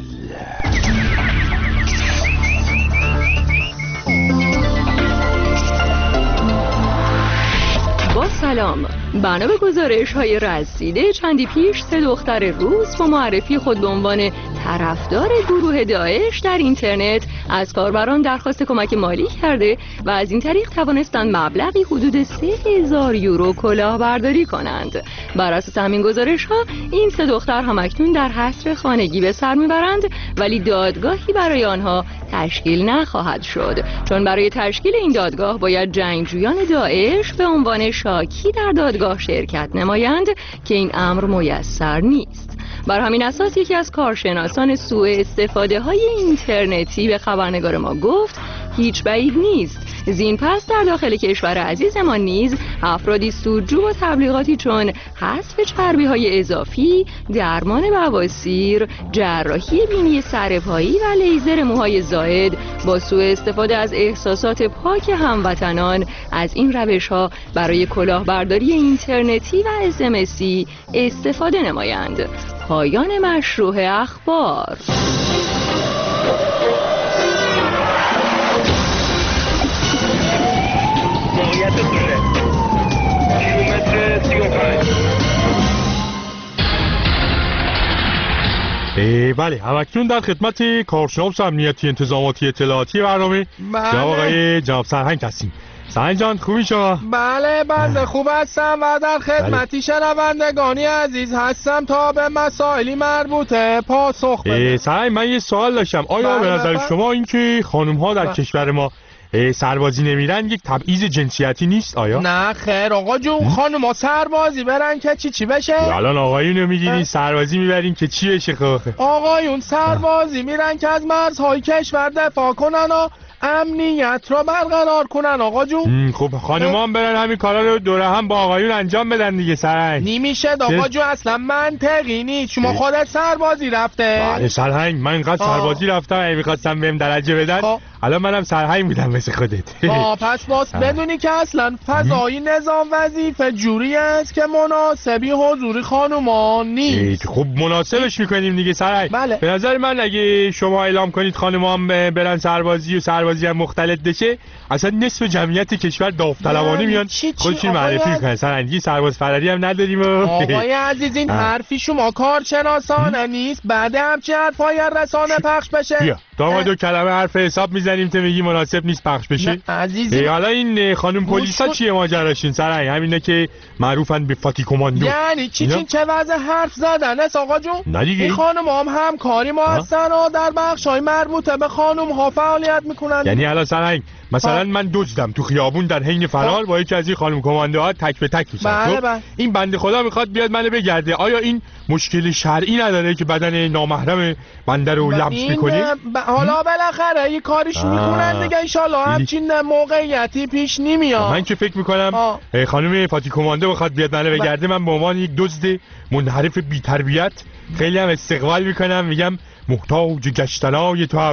با سلام، بنا به گزارش‌های رسیده چندی پیش 3 دختر روس با معرفی خود به عنوان طرفدار گروه داعش در اینترنت از کاربران درخواست کمک مالی کرده و از این طریق توانستند مبلغی حدود 3000 یورو کلاهبرداری کنند. بر اساس همین گزارش‌ها این 3 دختر هم اکنون در حصر خانگی به سر میبرند، ولی دادگاهی برای آنها تشکیل نخواهد شد، چون برای تشکیل این دادگاه باید جنگجویان داعش به عنوان شاکی در دادگاه شرکت نمایند که این امر میسر نیست. بر همین اساس یکی از کارشناسان سوء استفاده های اینترنتی به خبرنگار ما گفت هیچ بعید نیست زین پس در داخل کشور عزیزمان نیز افرادی سودجو با تبلیغاتی چون حذف چربی های اضافی، درمان بواسیر، جراحی بینی سرپایی و لیزر موهای زائد با سوء استفاده از احساسات پاک هموطنان از این روش ها برای کلاهبرداری اینترنتی و اسمسی استفاده نمایند. پایان مشروع اخبار.
بله، همکنون در خدمت کارشناس امنیتی انتظاماتی اطلاعاتی برنامه جناب سرهنگ هستیم. سرهنگ جان خوبی شما؟
بله بنده خوب هستم و در خدمتی شنوندگانی عزیز هستم تا به مسائلی مربوطه پاسخ بدم.
سرهنگ من یه سوال داشتم، آیا به نظر شما این که خانم ها در کشور ما سربازی نمیرن یک تبعیض جنسیتی نیست آیا؟
نه خیر آقا جون، خانوما سربازی برن که چی بشه؟
الان آقایونو میگیرین سربازی میبرین که چی بشه خب؟
آقایون سربازی میرن که از مرزهای کشور دفاع کنن و امنیت رو برقرار کنن آقا جون.
خب خانوما هم برن همین کارا رو دوره هم با آقایون انجام بدن دیگه سرهنگ.
نمیشه آقا جون، اصلا منطقی نیست. شما خودت سربازی رفته؟
بله سرهنگ، من اینقدر سربازی رفتم اگه می‌خواستم بهم درجه بدن الان منم سرهنگ بودم مثل خودت.
پس باز بدونی که اصلا فضای نظام وظیفه جوری است که مناسبی حضور خانوما نیست.
خب مناسبش میکنیم دیگه سرهنگ.
بله.
به نظر من اگه شما اعلام کنید خانوما هم برن سربازی و سربازی هم مختلط بشه، اصلا نصف جمعیت کشور داوطلبانه میان خودشون معرفی میکنن. سرهنگی سرباز فراری هم نداریم.
آقای عزیز این حرفی شما کارشناسانه نیست. بعد همچین حرفای رسانه پخش بشه.
بیا داماد دو کلمه حرف حساب میزنیم تو میگی مناسب نیست پخش بشه. حالا این خانم پلیسا چیه ماجراشون سرهنگ؟ همینه که معروفن به فاتی کماندو.
یعنی چه وضع حرف زدن است آقا جون؟
نه دیگه
این خانم هم کاری ما هستن و در بخشای مربوطه به خانم ها فعالیت میکنن.
یعنی الان سرهنگ مثلا من دزدم تو خیابون در حین فرار با یکی از این خانم کماندوها تک به تک میشم.
بله.
این بنده خدا میخواد بیاد منو بگرده، آیا این مشکل شرعی نداره که بدن نامحرم بنده رو لمس میکنه؟
حالا بالاخره یه کاریش میکنن دیگه، ان شاءالله همچین موقعیتی پیش نمیاد.
من که فکر میکنم خانم فاتی کماندو بخواد بیاد منو بگرده، من به عنوان یک دزد منحرف بی تربیت خیلی هم استقبال میکنم، میگم محتاج گشتنای تو هم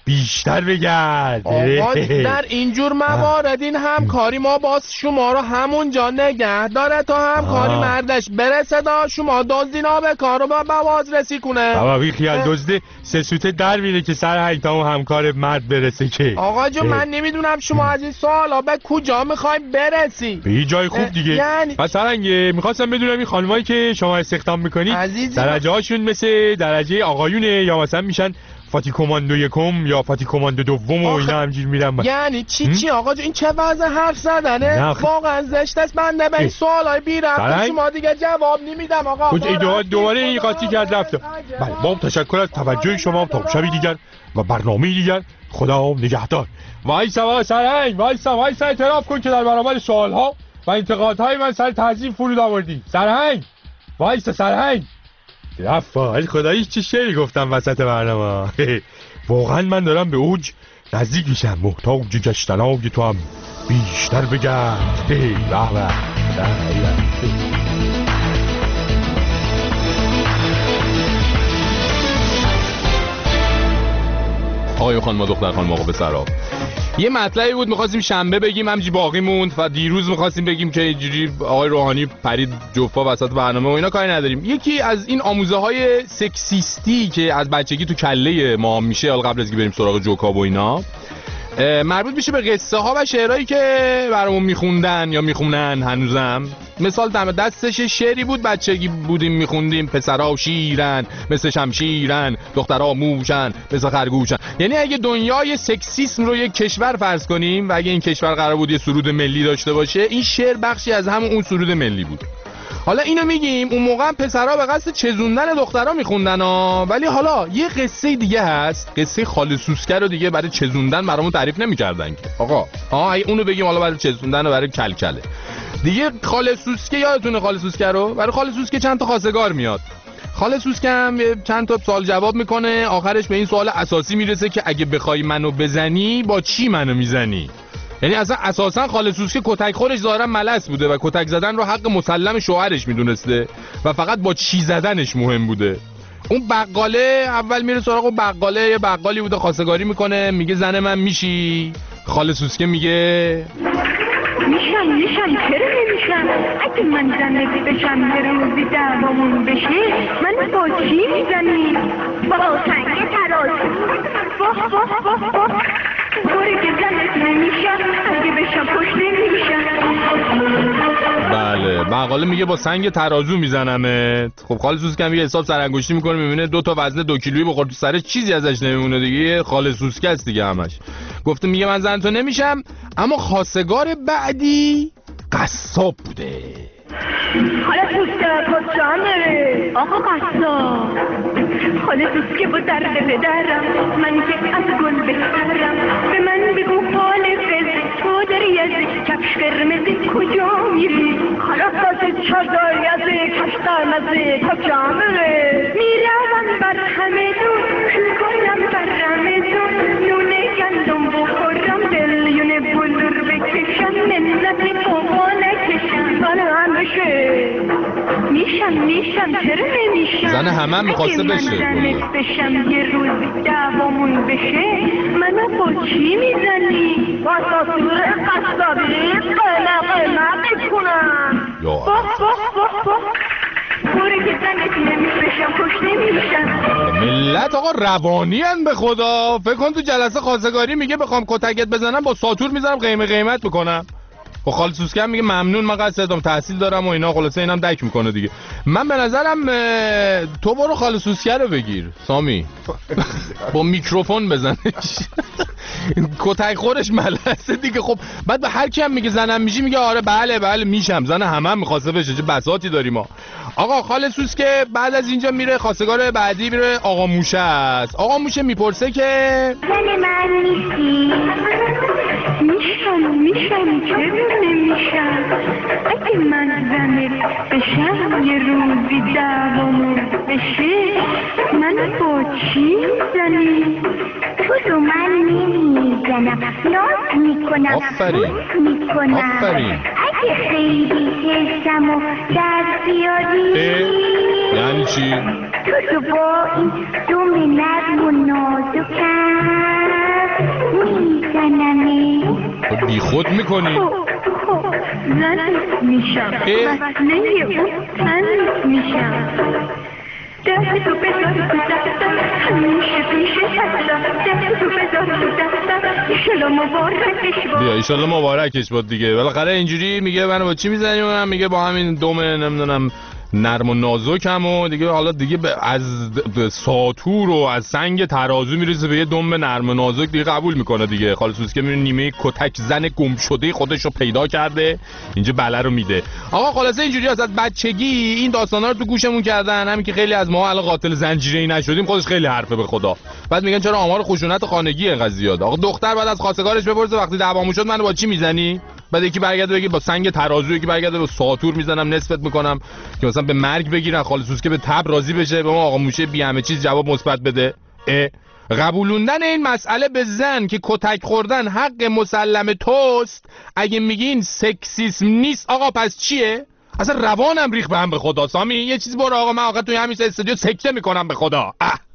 بیشتر بگرد.
آقا در اینجور موارد این همکاری ما باز شما رو همونجا نگه داره تا همکاری مردش برسه دا شما دزدینا به کار رو با بازرسی کنه.
بابا بی خیال دزده سه سوته در میره که سر تا اون همکار مرد برسه که.
آقا جو من نمیدونم شما از این سوالا به کجا میخوایم برسی؟
به یه جای خوب دیگه.
یعنی
مثلا میخواستم بدونم این خانمایی که شما استخدام میکنید درجه هاشون مثل درجه آقایونه یا مثلا میشن فاتی کماندو یکم یا فاتی کماندو دوم و اینا همجور میرن.
یعنی چی آقا جو این چه وضع حرف زدنه؟ واقعا زشت است. بنده به این سوالای بی ربط شما دیگه جواب نمیدم آقا.
کجا دوباره این قاطی کرد رفته. بله با تشکر از توجه شما تا شبی دیگر و برنامه دیگر. خدا نگهدار. وایسا سرهنگ وایسا اعتراف کن که در برابر سوالها و انتقادهای من سر تعظیم فرود آوردی. سرهنگ وایسا سرهنگ. رفت خداییش چه شعری گفتم وسط برنامه. واقعا من دارم به اوج نزدیک میشم. محتاج گشتنای تو هم بیشتر بگرد.
آقای خانم دختر خانم آقا پسرا یه مطلبی بود می‌خواستیم شنبه بگیم همینجوری باقی موند و دیروز می‌خواستیم بگیم که اینجوری آقای روحانی پرید جفا وسط برنامه و اینا کاری نداریم. یکی از این آموزه‌های سکسیستی که از بچگی تو کله ما میشه حالا قبل از اینکه بریم سراغ جوکا و اینا مربوط میشه به قصه ها و شعرهایی که برامون میخوندن یا میخونن هنوزم. مثال دم دستش شعری بود بچگی بودیم میخوندیم: پسرها شیرن مثل شمشیرن، دخترها موشن مثل خرگوشن. یعنی اگه دنیای سکسیسم رو یک کشور فرض کنیم و اگه این کشور قرار بود یه سرود ملی داشته باشه، این شعر بخشی از همون اون سرود ملی بود. حالا اینو میگیم اون موقع پسرها به قصد چزوندن دخترها میخوندن ولی حالا یه قصه دیگه هست، قصه خاله سوسکه رو دیگه برای چزوندن برامون تعریف نمی‌کردن که آقا اونو بگیم حالا برای چزوندن و برای کلکله دیگه. خاله سوسکه یادتونه خاله سوسکه رو؟ برای خاله سوسکه چند تا خواستگار میاد. خاله سوسکه هم چند تا سوال جواب میکنه، آخرش به این سوال اساسی میرسه که اگه بخوای منو بزنی با چی منو میزنی. یعنی اصلا اساسا خاله سوسکه کتک خورش ظاهرا ملس بوده و کتک زدن رو حق مسلم شوهرش میدونسته و فقط با چی زدنش مهم بوده. اون بقاله اول میره سراغ بقاله، یه بقالی بوده خواستگاری میکنه، میگه زن من میشی؟ خاله سوسکه میگه
میشم چرا نمیشم؟ اگه من زنده بشم یه روزی دعوامون بشه من با چی میزنی؟ با سنگ ترازو. باری که زنت نمیشم اگه بشم پشت نمیشم.
بله بقاله میگه با سنگ ترازو میزنمت. خب خاله سوسکه میگه حساب سرانگشتی میکنه، میبینه 2 تا وزن 2 کیلویی بخور تو سرش چیزی ازش نمیمونه دیگه. خاله سوسکه است دیگه همش. گفته میگه من زن تو نمیشم، اما خواستگار بعدی قصاب بوده.
خاله سوسکه کجامه؟ آقا قصاب. خاله سوسکه با درد پدرم من که از گل بهترم، به من بگو حال فز تو داری از کفش قرمزی کجا میری؟ خاله ساز چادری از کفش قرمزی کجا میری؟ میروم بر همه دون شل کنم بر رمزون، نونه گندم بخورم دلیون بلور بکشم منت بابا نکشم. من همیشه میشم چرا نمیشم؟
زن همه میخواسته بشه.
بشم یه روز دعوامون بشه منو با چی میزنی؟ با ساسور قصابی قلقه بکنم. بوری که زنت نمیشم پشت نمیشم.
ملت آقا روانی هن به خدا. فکر کن تو جلسه خواستگاری میگه بخوام کتکت بزنم با ساتور میزنم قیمت میکنم. خب خاله سوسکه میگه ممنون من قصدم تحصیل دارم و اینا. خلاصه اینم دک میکنه دیگه. من به نظرم تو برو خاله سوسکه رو بگیر سامی با میکروفون بزنش. کتک خورش ملسه دیگه. خب بعد به هر کی هم میگه زنم میشی میگه آره بله میشم. زن همه میخواسته بشه. چه بساطی داریم ما. آقا خاله سوسکه بعد از اینجا میره خواستگار بعدی میره آقا موشه است. آقا موشه میپرسه که
زن من نیستی؟ میشم میشم چرا نمیشم اگه من زنت بشم یه روزی دعوامون بشه من با چی میزنی؟
تو رو من نمیزنم ناز میکنم میکنم اگه خیلی حسم و در بیاری
یعنی چی؟
تو با این دوم نرم و نازکم میزنمه
بی خود میکنی؟
زنت میشم وصله اون تنت میشم دست تو بذار تو دستم همیشه پیش هستم دست تو بذار تو دستم ایشالا مبارکش باد
بیا ایشالا مبارکش باد دیگه. بالاخره اینجوری میگه منو با چی میزنی؟ من میگه با همین دوم نمیدونم نرم و نازکم و دیگه حالا دیگه از ساطور و از سنگ ترازو میرسه به یه دم نرم و نازک دیگه قبول میکنه دیگه. خالص که میبینه نیمه کتک زن گم شده خودش رو پیدا کرده اینجا بله رو میده. آقا خلاصه اینجوری از بچگی این داستانا رو تو گوشمون کردن، همین که خیلی از ما الان قاتل زنجیره‌ای نشدیم خودش خیلی حرفه به خدا. بعد میگن چرا آمار خشونت خانگی اینقدر زیاده. آقا دختر بعد از خواستگارش بپرسه وقتی دعوامون شد منو با چی میزنی؟ بعد یکی برگرده بگه با سنگ ترازو، یکی برگرده با ساطور میزنم نصفت میکنم که مثلا به مرگ بگیرن، خالصوس که به تب راضی بشه به ما آقا موشه بی همه چیز جواب مثبت بده. قبولوندن این مسئله به زن که کتک خوردن حق مسلم توست اگه میگین سکسیسم نیست آقا پس چیه؟ اصلا روانم ریخ به هم به خدا. سامی یه چیز برو آقا، من آقا توی همین استودیو سکته میکنم به خدا.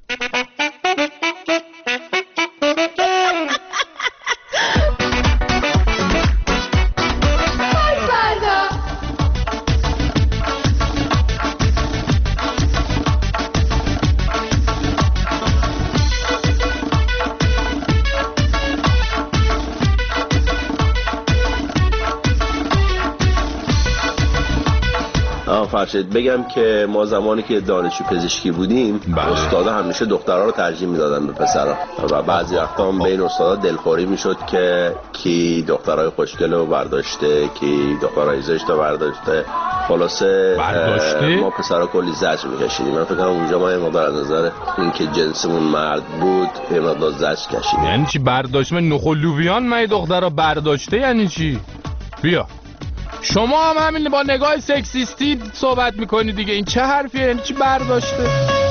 فرشید بگم که ما زمانی که دانشجو پزشکی بودیم استادا همیشه دخترها رو ترجیح میدادن به پسرها و بعضی وقتا هم بین استادا دلخوری میشد که کی دخترای خوشگل رو برداشته کی دخترای زشت رو برداشته. خلاصه ما پسرها کلی زجر میکشیدیم. من فکر کنم اونجا ما یه مقدار از نظر این که جنسمون مرد بود یه مقدار زجر کشیدیم.
یعنی چی برداشت؟ من نخلوبیان من دخترها برداشته یعنی چی؟ بیا شما هم همین با نگاه سکسیستی صحبت میکنی دیگه. این چه حرفیه؟ یعنی چی برداشته؟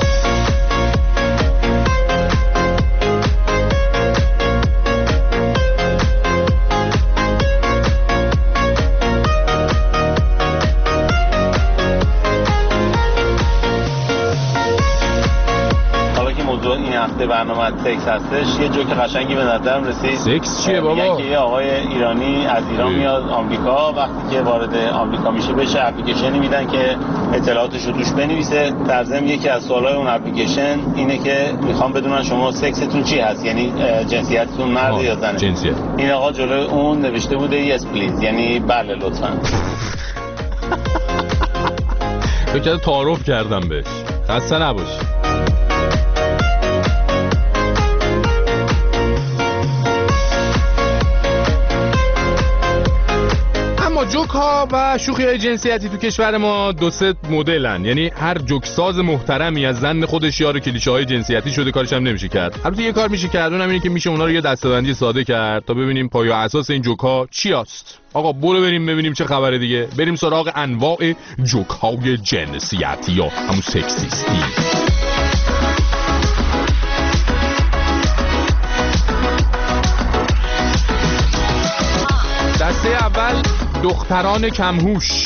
این هفته برنامه سکس هستش یه جوک قشنگی به نظرم رسید.
سکس چیه بابا؟
میگن که یه آقای ایرانی از ایران میاد آمریکا، وقتی که وارد آمریکا میشه بهش اپلیکیشنی میدن که اطلاعاتش رو توش بنویسه. در ضمن یکی از سوالای اون اپلیکیشن اینه که میخوام بدونن شما سکستون چی هست، یعنی جنسیتتون مرد یا زنه.
جنسیت.
این آقا جلوی اون نوشته بوده یس پلیز، یعنی بله لطفاً.
بگم تعارف کردم بهش. خسته نباشی. جوک ها و شوخی های جنسیتی تو کشور ما دو سه مدلن. یعنی هر جوک ساز محترمی از زن خودش یار کلیشه های جنسیتی شده کارش هم نمیشه کرد. البته یه کار میشه کرد، اونم اینه که میشه اونا رو یه دسته‌بندی ساده کرد تا ببینیم پایه اساس این جوک ها چی است. آقا برو بریم ببینیم چه خبره دیگه. بریم سراغ انواع جوک های جنسیتی یا همون سکسیستی. دسته اول دختران کمهوش.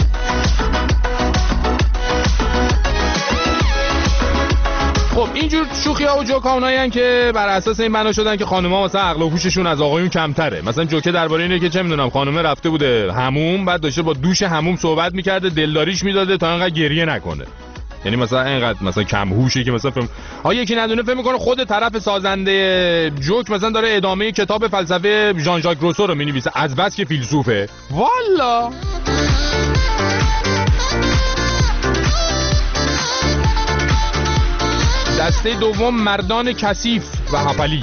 خب اینجور شوخی ها و جوک ها اونایین که بر اساس این بنا شدن که خانوما مثلا عقل و هوششون از آقایون کمتره. مثلا جوکه درباره اینه که چه میدونم خانومه رفته بوده حموم، بعد داشته با دوش حموم صحبت میکرده، دلداریش میداده تا اینقدر گریه نکنه. یعنی مثلا اینقدر مثلا کم هوشی که مثلا یکی ندونه فکر میکنه خود طرف سازنده جوک مثلا داره ادامه کتاب فلسفه ژان ژاک روسو رو مینویسه از بس که فیلسوفه. والا دسته دوم مردان کثیف و هپلی.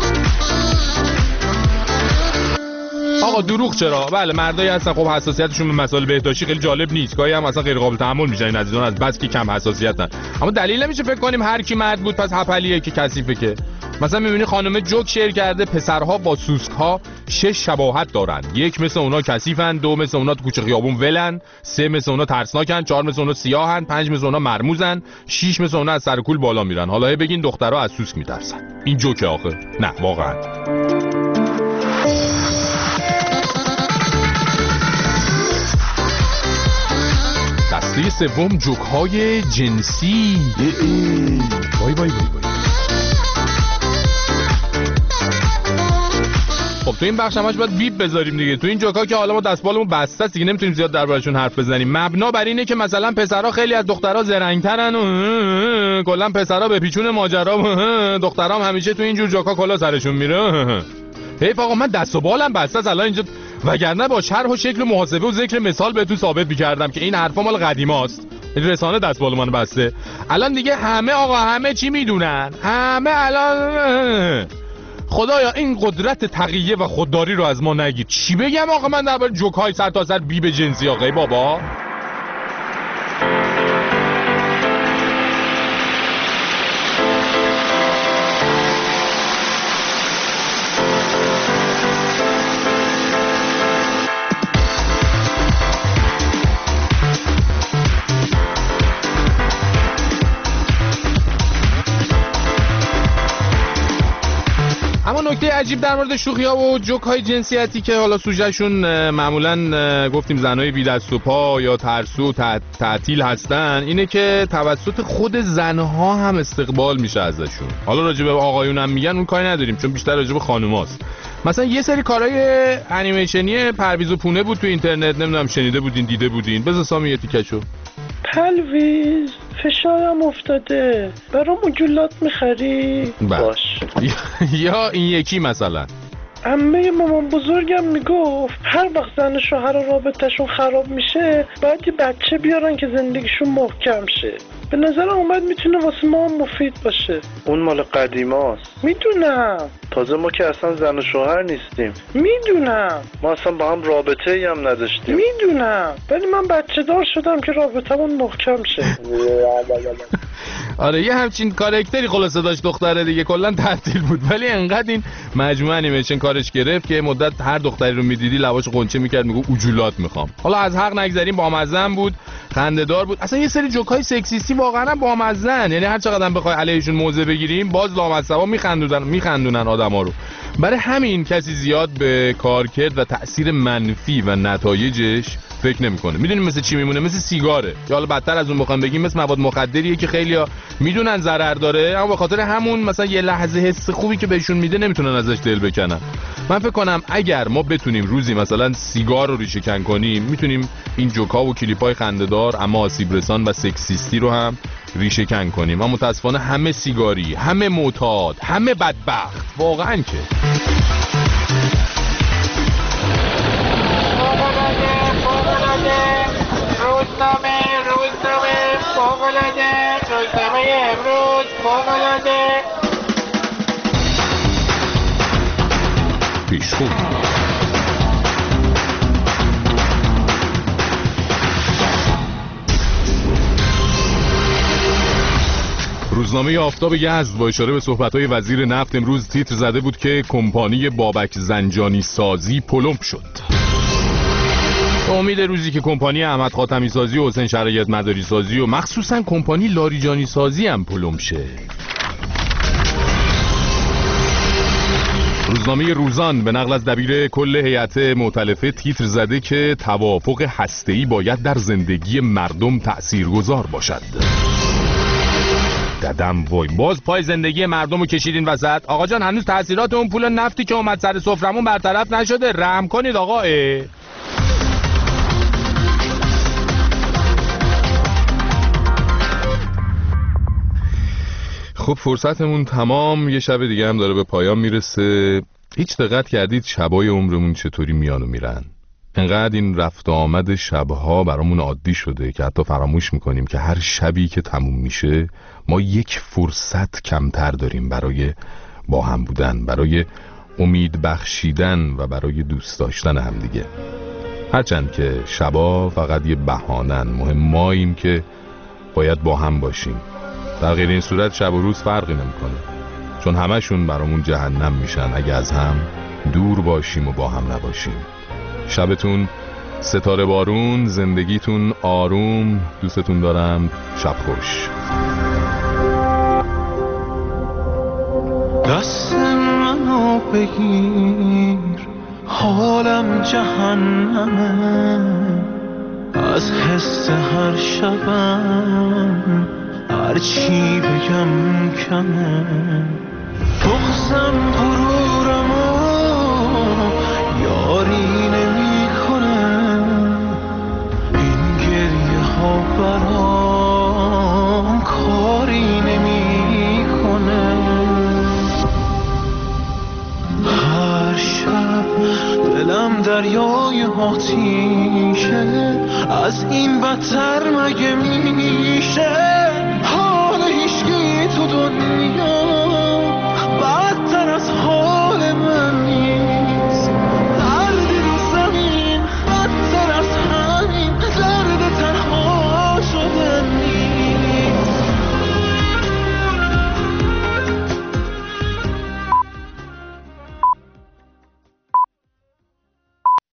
آقا دروغ چرا؟ بله مردایی هستن خب حساسیتشون به مسائل بهداشتی خیلی جالب نیست، گاهی هم اصلا غیر قابل تحمل میشن این عزیزان از بس که کم حساسیتن. اما دلیل نمیشه فکر کنیم هر کی مرد بود پس هپلیه که کثیفه که. مثلا میبینی خانم جوک شعر کرده پسرها با سوسک‌ها 6 شباهت دارن. 1 مثل اونا کثیفن، 2 مثل اونا تو کوچه خیابون ولن، 3 مثل اونا ترسناکن، 4 مثل اونا سیاهن، 5 مثل اونا مرموزن، 6 مثل اونا از سر کول بالا میرن. حالا بگین دخترها از سوسک میترسن. این جوکه آخه؟ نه واقعا. دسته سوم جوک‌های جنسی. وای وای وای وای. خب تو این بخش همش باید بیپ بذاریم دیگه. تو این جوکا که حالا ما دستبالمون بسته است دیگه، نمیتونیم زیاد دربارشون حرف بزنیم. مبنا بر اینه که مثلا پسرها خیلی از دخترها زرنگ‌ترن و کلا پسرها به پیچون ماجرا و دخترها هم همیشه تو این جور جوکا کلا سرشون میره. حیف آقا من دست و بالم بسته است الان اینجا، وگرنه با شرح و شکل و محاسبه و ذکر مثال بهتون ثابت می‌کردم که این حرفا مال قدیماست. رسانه دستبال من بسته. الان دیگه همه آقا همه چی میدونن. همه الان خدایا این قدرت تقیه و خودداری رو از ما نگیر. چی بگم آقا من درباره جوک‌های سر تا سر بیب جنسی آقای بابا؟ نکته عجیب در مورد شوخی‌ها و جوک‌های جنسیتی که حالا سوژه‌شون معمولاً گفتیم زنای بی دست و پا یا ترسو تعطیل هستن، اینه که توسط خود زنها هم استقبال میشه ازشون. حالا راجع به آقایون هم میگن اون کاری نداریم چون بیشتر راجع به خانوماست. مثلا یه سری کارهای انیمیشنی پرویز و پونه بود تو اینترنت، نمیدونم شنیده بودین دیده بودین؟ بذار سامی یه تیکشو.
پرویز فشارم افتاده، برام مجلات میخری؟ باش.
یا این یکی مثلا
عمه مامان بزرگم میگفت هر وقت زن شوهر رابطهشون خراب میشه باید یه بچه بیارن که زندگیشون محکم شه. به نظرم اومد میتونه واسه ما مفید باشه.
اون مال قدیماست.
میدونم.
تازه ما که اصلا زن و شوهر نیستیم.
میدونم.
ما اصلا با هم رابطه‌ای هم نداشتیم.
میدونم. ولی من بچه دار شدم که رابطمون محکم شه.
آره یه همچین کاراکتری خلاصه داشت دختره دیگه، کلا تعطیل بود ولی انقدر این مجموعه انیمیشن کارش گرفت که مدت هر دختری رو میدیدی لباش قنچه میکرد میگه اوجولات میخوام. حالا از حق نگذریم، بامزه بود، خنده‌دار بود. اصلا یه سری جوکای سکسیستی واقعا بامزه‌ن، یعنی هر چقدر هم بخوای علیهشون موضع بگیریم باز لامصبا میخندونن آدما رو. برای همین کسی زیاد به کارکرد و تأثیر منفی و نتایجش فکر نمیکنه. میدونیم مثل چی میمونه؟ مثل سیگاره، یا حالا بدتر از اون بخوام بگیم مثل مواد مخدریه که خیلیا میدونن ضرر داره اما به خاطر همون مثلا یه لحظه حس خوبی که بهشون میده نمیتونن ازش دل بکنن. من فکر کنم اگر ما بتونیم روزی مثلا سیگار رو ریشه کن کنیم، میتونیم این جوکا و کلیپای خنده‌دار اما آسیب رسان و سکسیستی رو هم ریشه کن کنیم. و متاسفانه همه سیگاری، همه معتاد، همه بدبخت واقعا که روزنامه فوق‌العاده، روزنامه امروز فوق‌العاده. پیشخون روزنامه آفتاب یزد با اشاره به صحبت‌های وزیر نفت امروز تیتر زده بود که کمپانی بابک زنجانی سازی پلم شد. امید روزی که کمپانی احمد خاتمی سازی و حسین شرایط مداری سازی و مخصوصا کمپانی لاریجانی سازی هم پلم شه. روزنامه روزان به نقل از دبیر کل هیئت مؤتلفه تیتر زده که توافق هسته‌ای باید در زندگی مردم تأثیرگذار باشد. ددم وای، باز پای زندگی مردم رو کشیدین وسط. آقا جان هنوز تأثیرات اون پول نفتی که اومد سر سفرمون برطرف نشده، رحم کنید آقا. خب فرصتمون تمام، یه شب دیگه هم داره به پایان میرسه. هیچ دقت کردید شبای عمرمون چطوری میان و میرن؟ انقدر این رفت و آمد شبها برامون عادی شده که حتی فراموش میکنیم که هر شبی که تموم میشه ما یک فرصت کمتر داریم برای با هم بودن، برای امید بخشیدن و برای دوست داشتن همدیگه. هرچند که شبا فقط یه بهانن، مهم ماییم که باید با هم باشیم. در غیر این صورت شب و روز فرقی نمیکنه. چون همشون برامون جهنم میشن اگه از هم دور باشیم و با هم نباشیم. شبتون ستاره بارون، زندگیتون آروم، دوستتون دارم، شب خوش.
دست منو بگیر، حالم جهنمه، از حس هر شبم هر چی بگم کمه، بغزم غرورمو یاری نمی کنه، این گریه ها برام کاری نمی کنه. هر شب دلم دریای آتیشه، از این بدتر مگه میشه؟ حال هیچکی تو دنیا